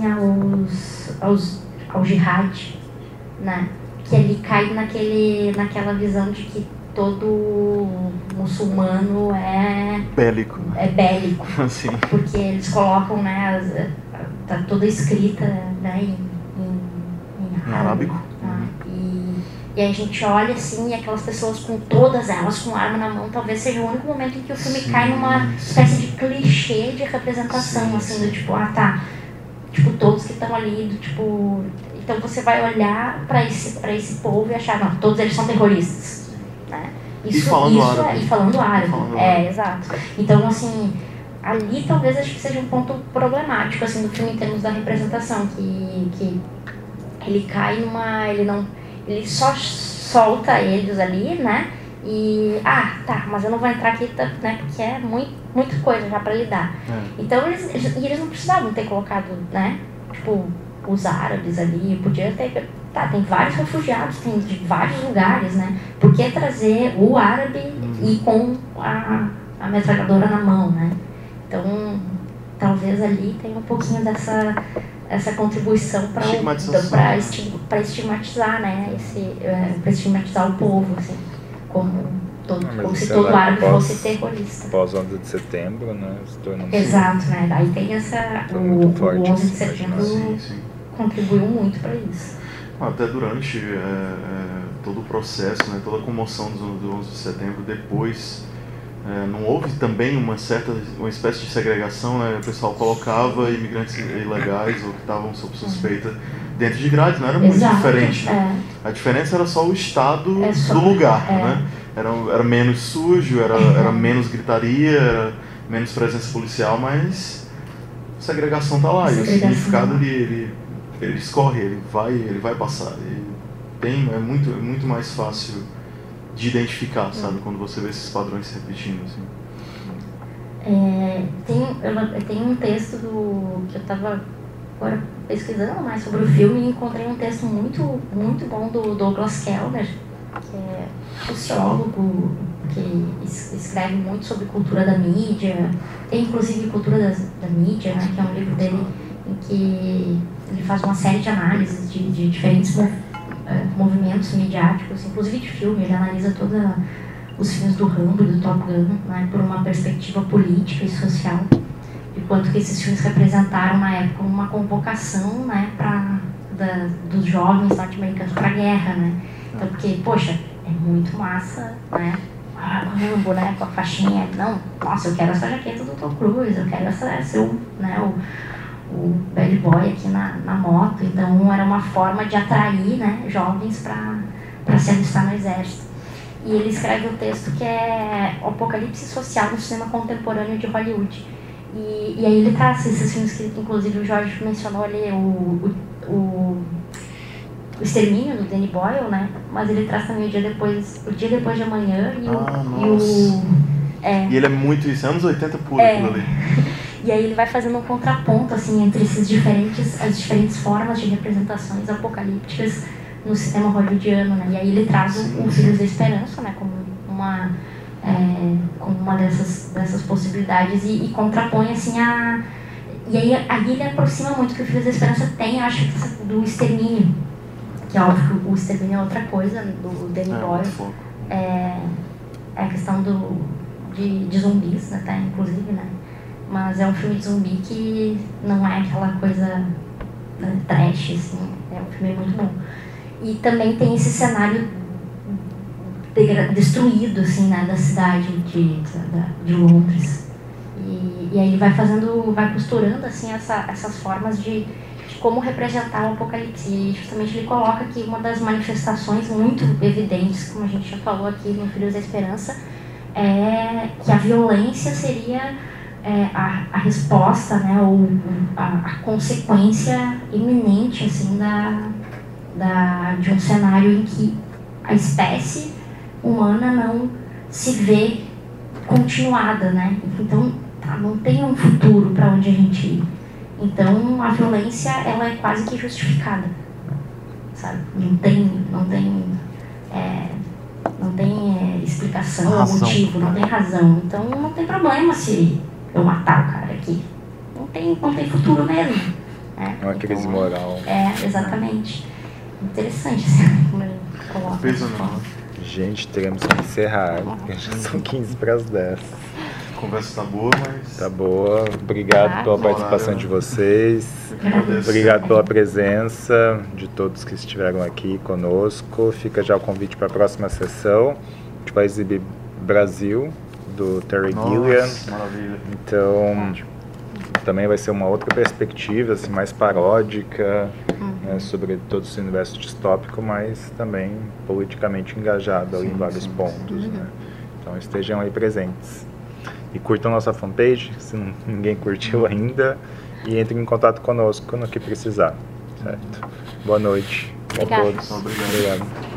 ao jihad, né? Que ele cai naquela visão de que todo muçulmano é bélico. É bélico. Sim. Porque eles colocam, né, tá toda escrita, né, em arábico. E aí a gente olha assim, e aquelas pessoas com todas elas com arma na mão, talvez seja o único momento em que o filme cai numa espécie de clichê de representação, assim, do tipo, tipo, todos que estão ali, do tipo... Então você vai olhar para esse povo e achar, não, todos eles são terroristas, né? E falando árabe. Exato. Então, assim, ali talvez acho que seja um ponto problemático, assim, do filme em termos da representação, que ele cai numa... Ele só solta eles ali, né? E... mas eu não vou entrar aqui, né? Porque é muita coisa já pra lidar. Então eles não precisavam ter colocado, né? Tipo, os árabes ali. Podia ter... tem vários refugiados, tem de vários lugares, né? Por que trazer o árabe e com a metralhadora na mão, né? Então, talvez ali tenha um pouquinho essa contribuição para estigmatizar, né? Para estigmatizar o povo, assim, como se todo árabe fosse terrorista. Pós 11 de setembro, né? Exato, né? Aí tem o 11 de setembro contribuiu muito para isso. Até durante todo o processo, né? Toda a comoção do 11 de setembro, depois... não houve também uma espécie de segregação, né? O pessoal colocava imigrantes ilegais ou que estavam sob suspeita dentro de grades, não era muito diferente, né? A diferença era só o estado do lugar, né? Era menos sujo, era menos gritaria, era menos presença policial, mas a segregação está lá, e o significado ele escorre, ele vai passar. É muito mais fácil de identificar, sabe, quando você vê esses padrões se repetindo, assim. Tem um texto que eu estava agora pesquisando mais sobre o filme e encontrei um texto muito, muito bom do Douglas Kellner, que é sociólogo, que escreve muito sobre cultura da mídia, tem inclusive Cultura da Mídia, né, que é um livro dele em que ele faz uma série de análises de diferentes movimentos midiáticos, inclusive de filme. Ele analisa toda os filmes do Rambo e do Top Gun, né, por uma perspectiva política e social, de quanto que esses filmes representaram na época uma convocação, né, dos jovens norte-americanos para a guerra, né? Então, porque, poxa, é muito massa, né? Rambo, né, com a faixinha, não, nossa, eu quero essa jaqueta do Tom Cruise, eu quero ser o bad boy aqui na moto. Então era uma forma de atrair, né, jovens para se alistar no exército. E ele escreve um texto que é o apocalipse social no cinema contemporâneo de Hollywood. E aí ele traz esses filmes que inclusive o Jorge mencionou ali, o Extermínio, do Danny Boyle, né? Mas ele traz também o Dia Depois de Amanhã e ele é muito isso, anos 80 puro aquilo ali. E aí ele vai fazendo um contraponto, assim, entre as diferentes formas de representações apocalípticas no cinema hollywoodiano, né? E aí ele traz o Filhos da Esperança, né? Como uma dessas possibilidades e contrapõe, assim, E aí ele aproxima muito que o Filhos da Esperança tem, eu acho, do Extermínio. Que é óbvio que o Extermínio é outra coisa, do Danny Boyle. É a questão de zumbis, até, inclusive, né? Mas é um filme de zumbi que não é aquela coisa trash, assim. É um filme muito bom. E também tem esse cenário destruído, assim, né, da cidade de Londres. E aí ele vai costurando, assim, essas formas de como representar o apocalipse. E justamente ele coloca que uma das manifestações muito evidentes, como a gente já falou aqui no Filhos da Esperança, é que a violência seria a resposta, né, ou a consequência iminente, assim, de um cenário em que a espécie humana não se vê continuada, né? Então não tem um futuro para onde a gente ir. Então a violência, ela é quase que justificada, sabe? Não tem explicação, motivo, não tem razão. Então não tem problema se eu matar o cara aqui. Não tem futuro mesmo. Né? É uma crise moral. Exatamente. Interessante, assim, como ele coloca. Gente, teremos que encerrar, porque já são 15 para as 10. A conversa tá boa, mas... Tá boa. Obrigado pela participação de vocês. Obrigado pela presença de todos que estiveram aqui conosco. Fica já o convite para a próxima sessão. A gente vai exibir Brasil, do Terry Gilliam. Maravilha. Então, também vai ser uma outra perspectiva, assim, mais paródica, né, sobre todo esse universo distópico, mas também politicamente engajado ali em vários pontos. Né? Então estejam aí presentes. E curtam nossa fanpage, se ninguém curtiu ainda, e entrem em contato conosco no que precisar. Certo? Boa noite a todos. Obrigado.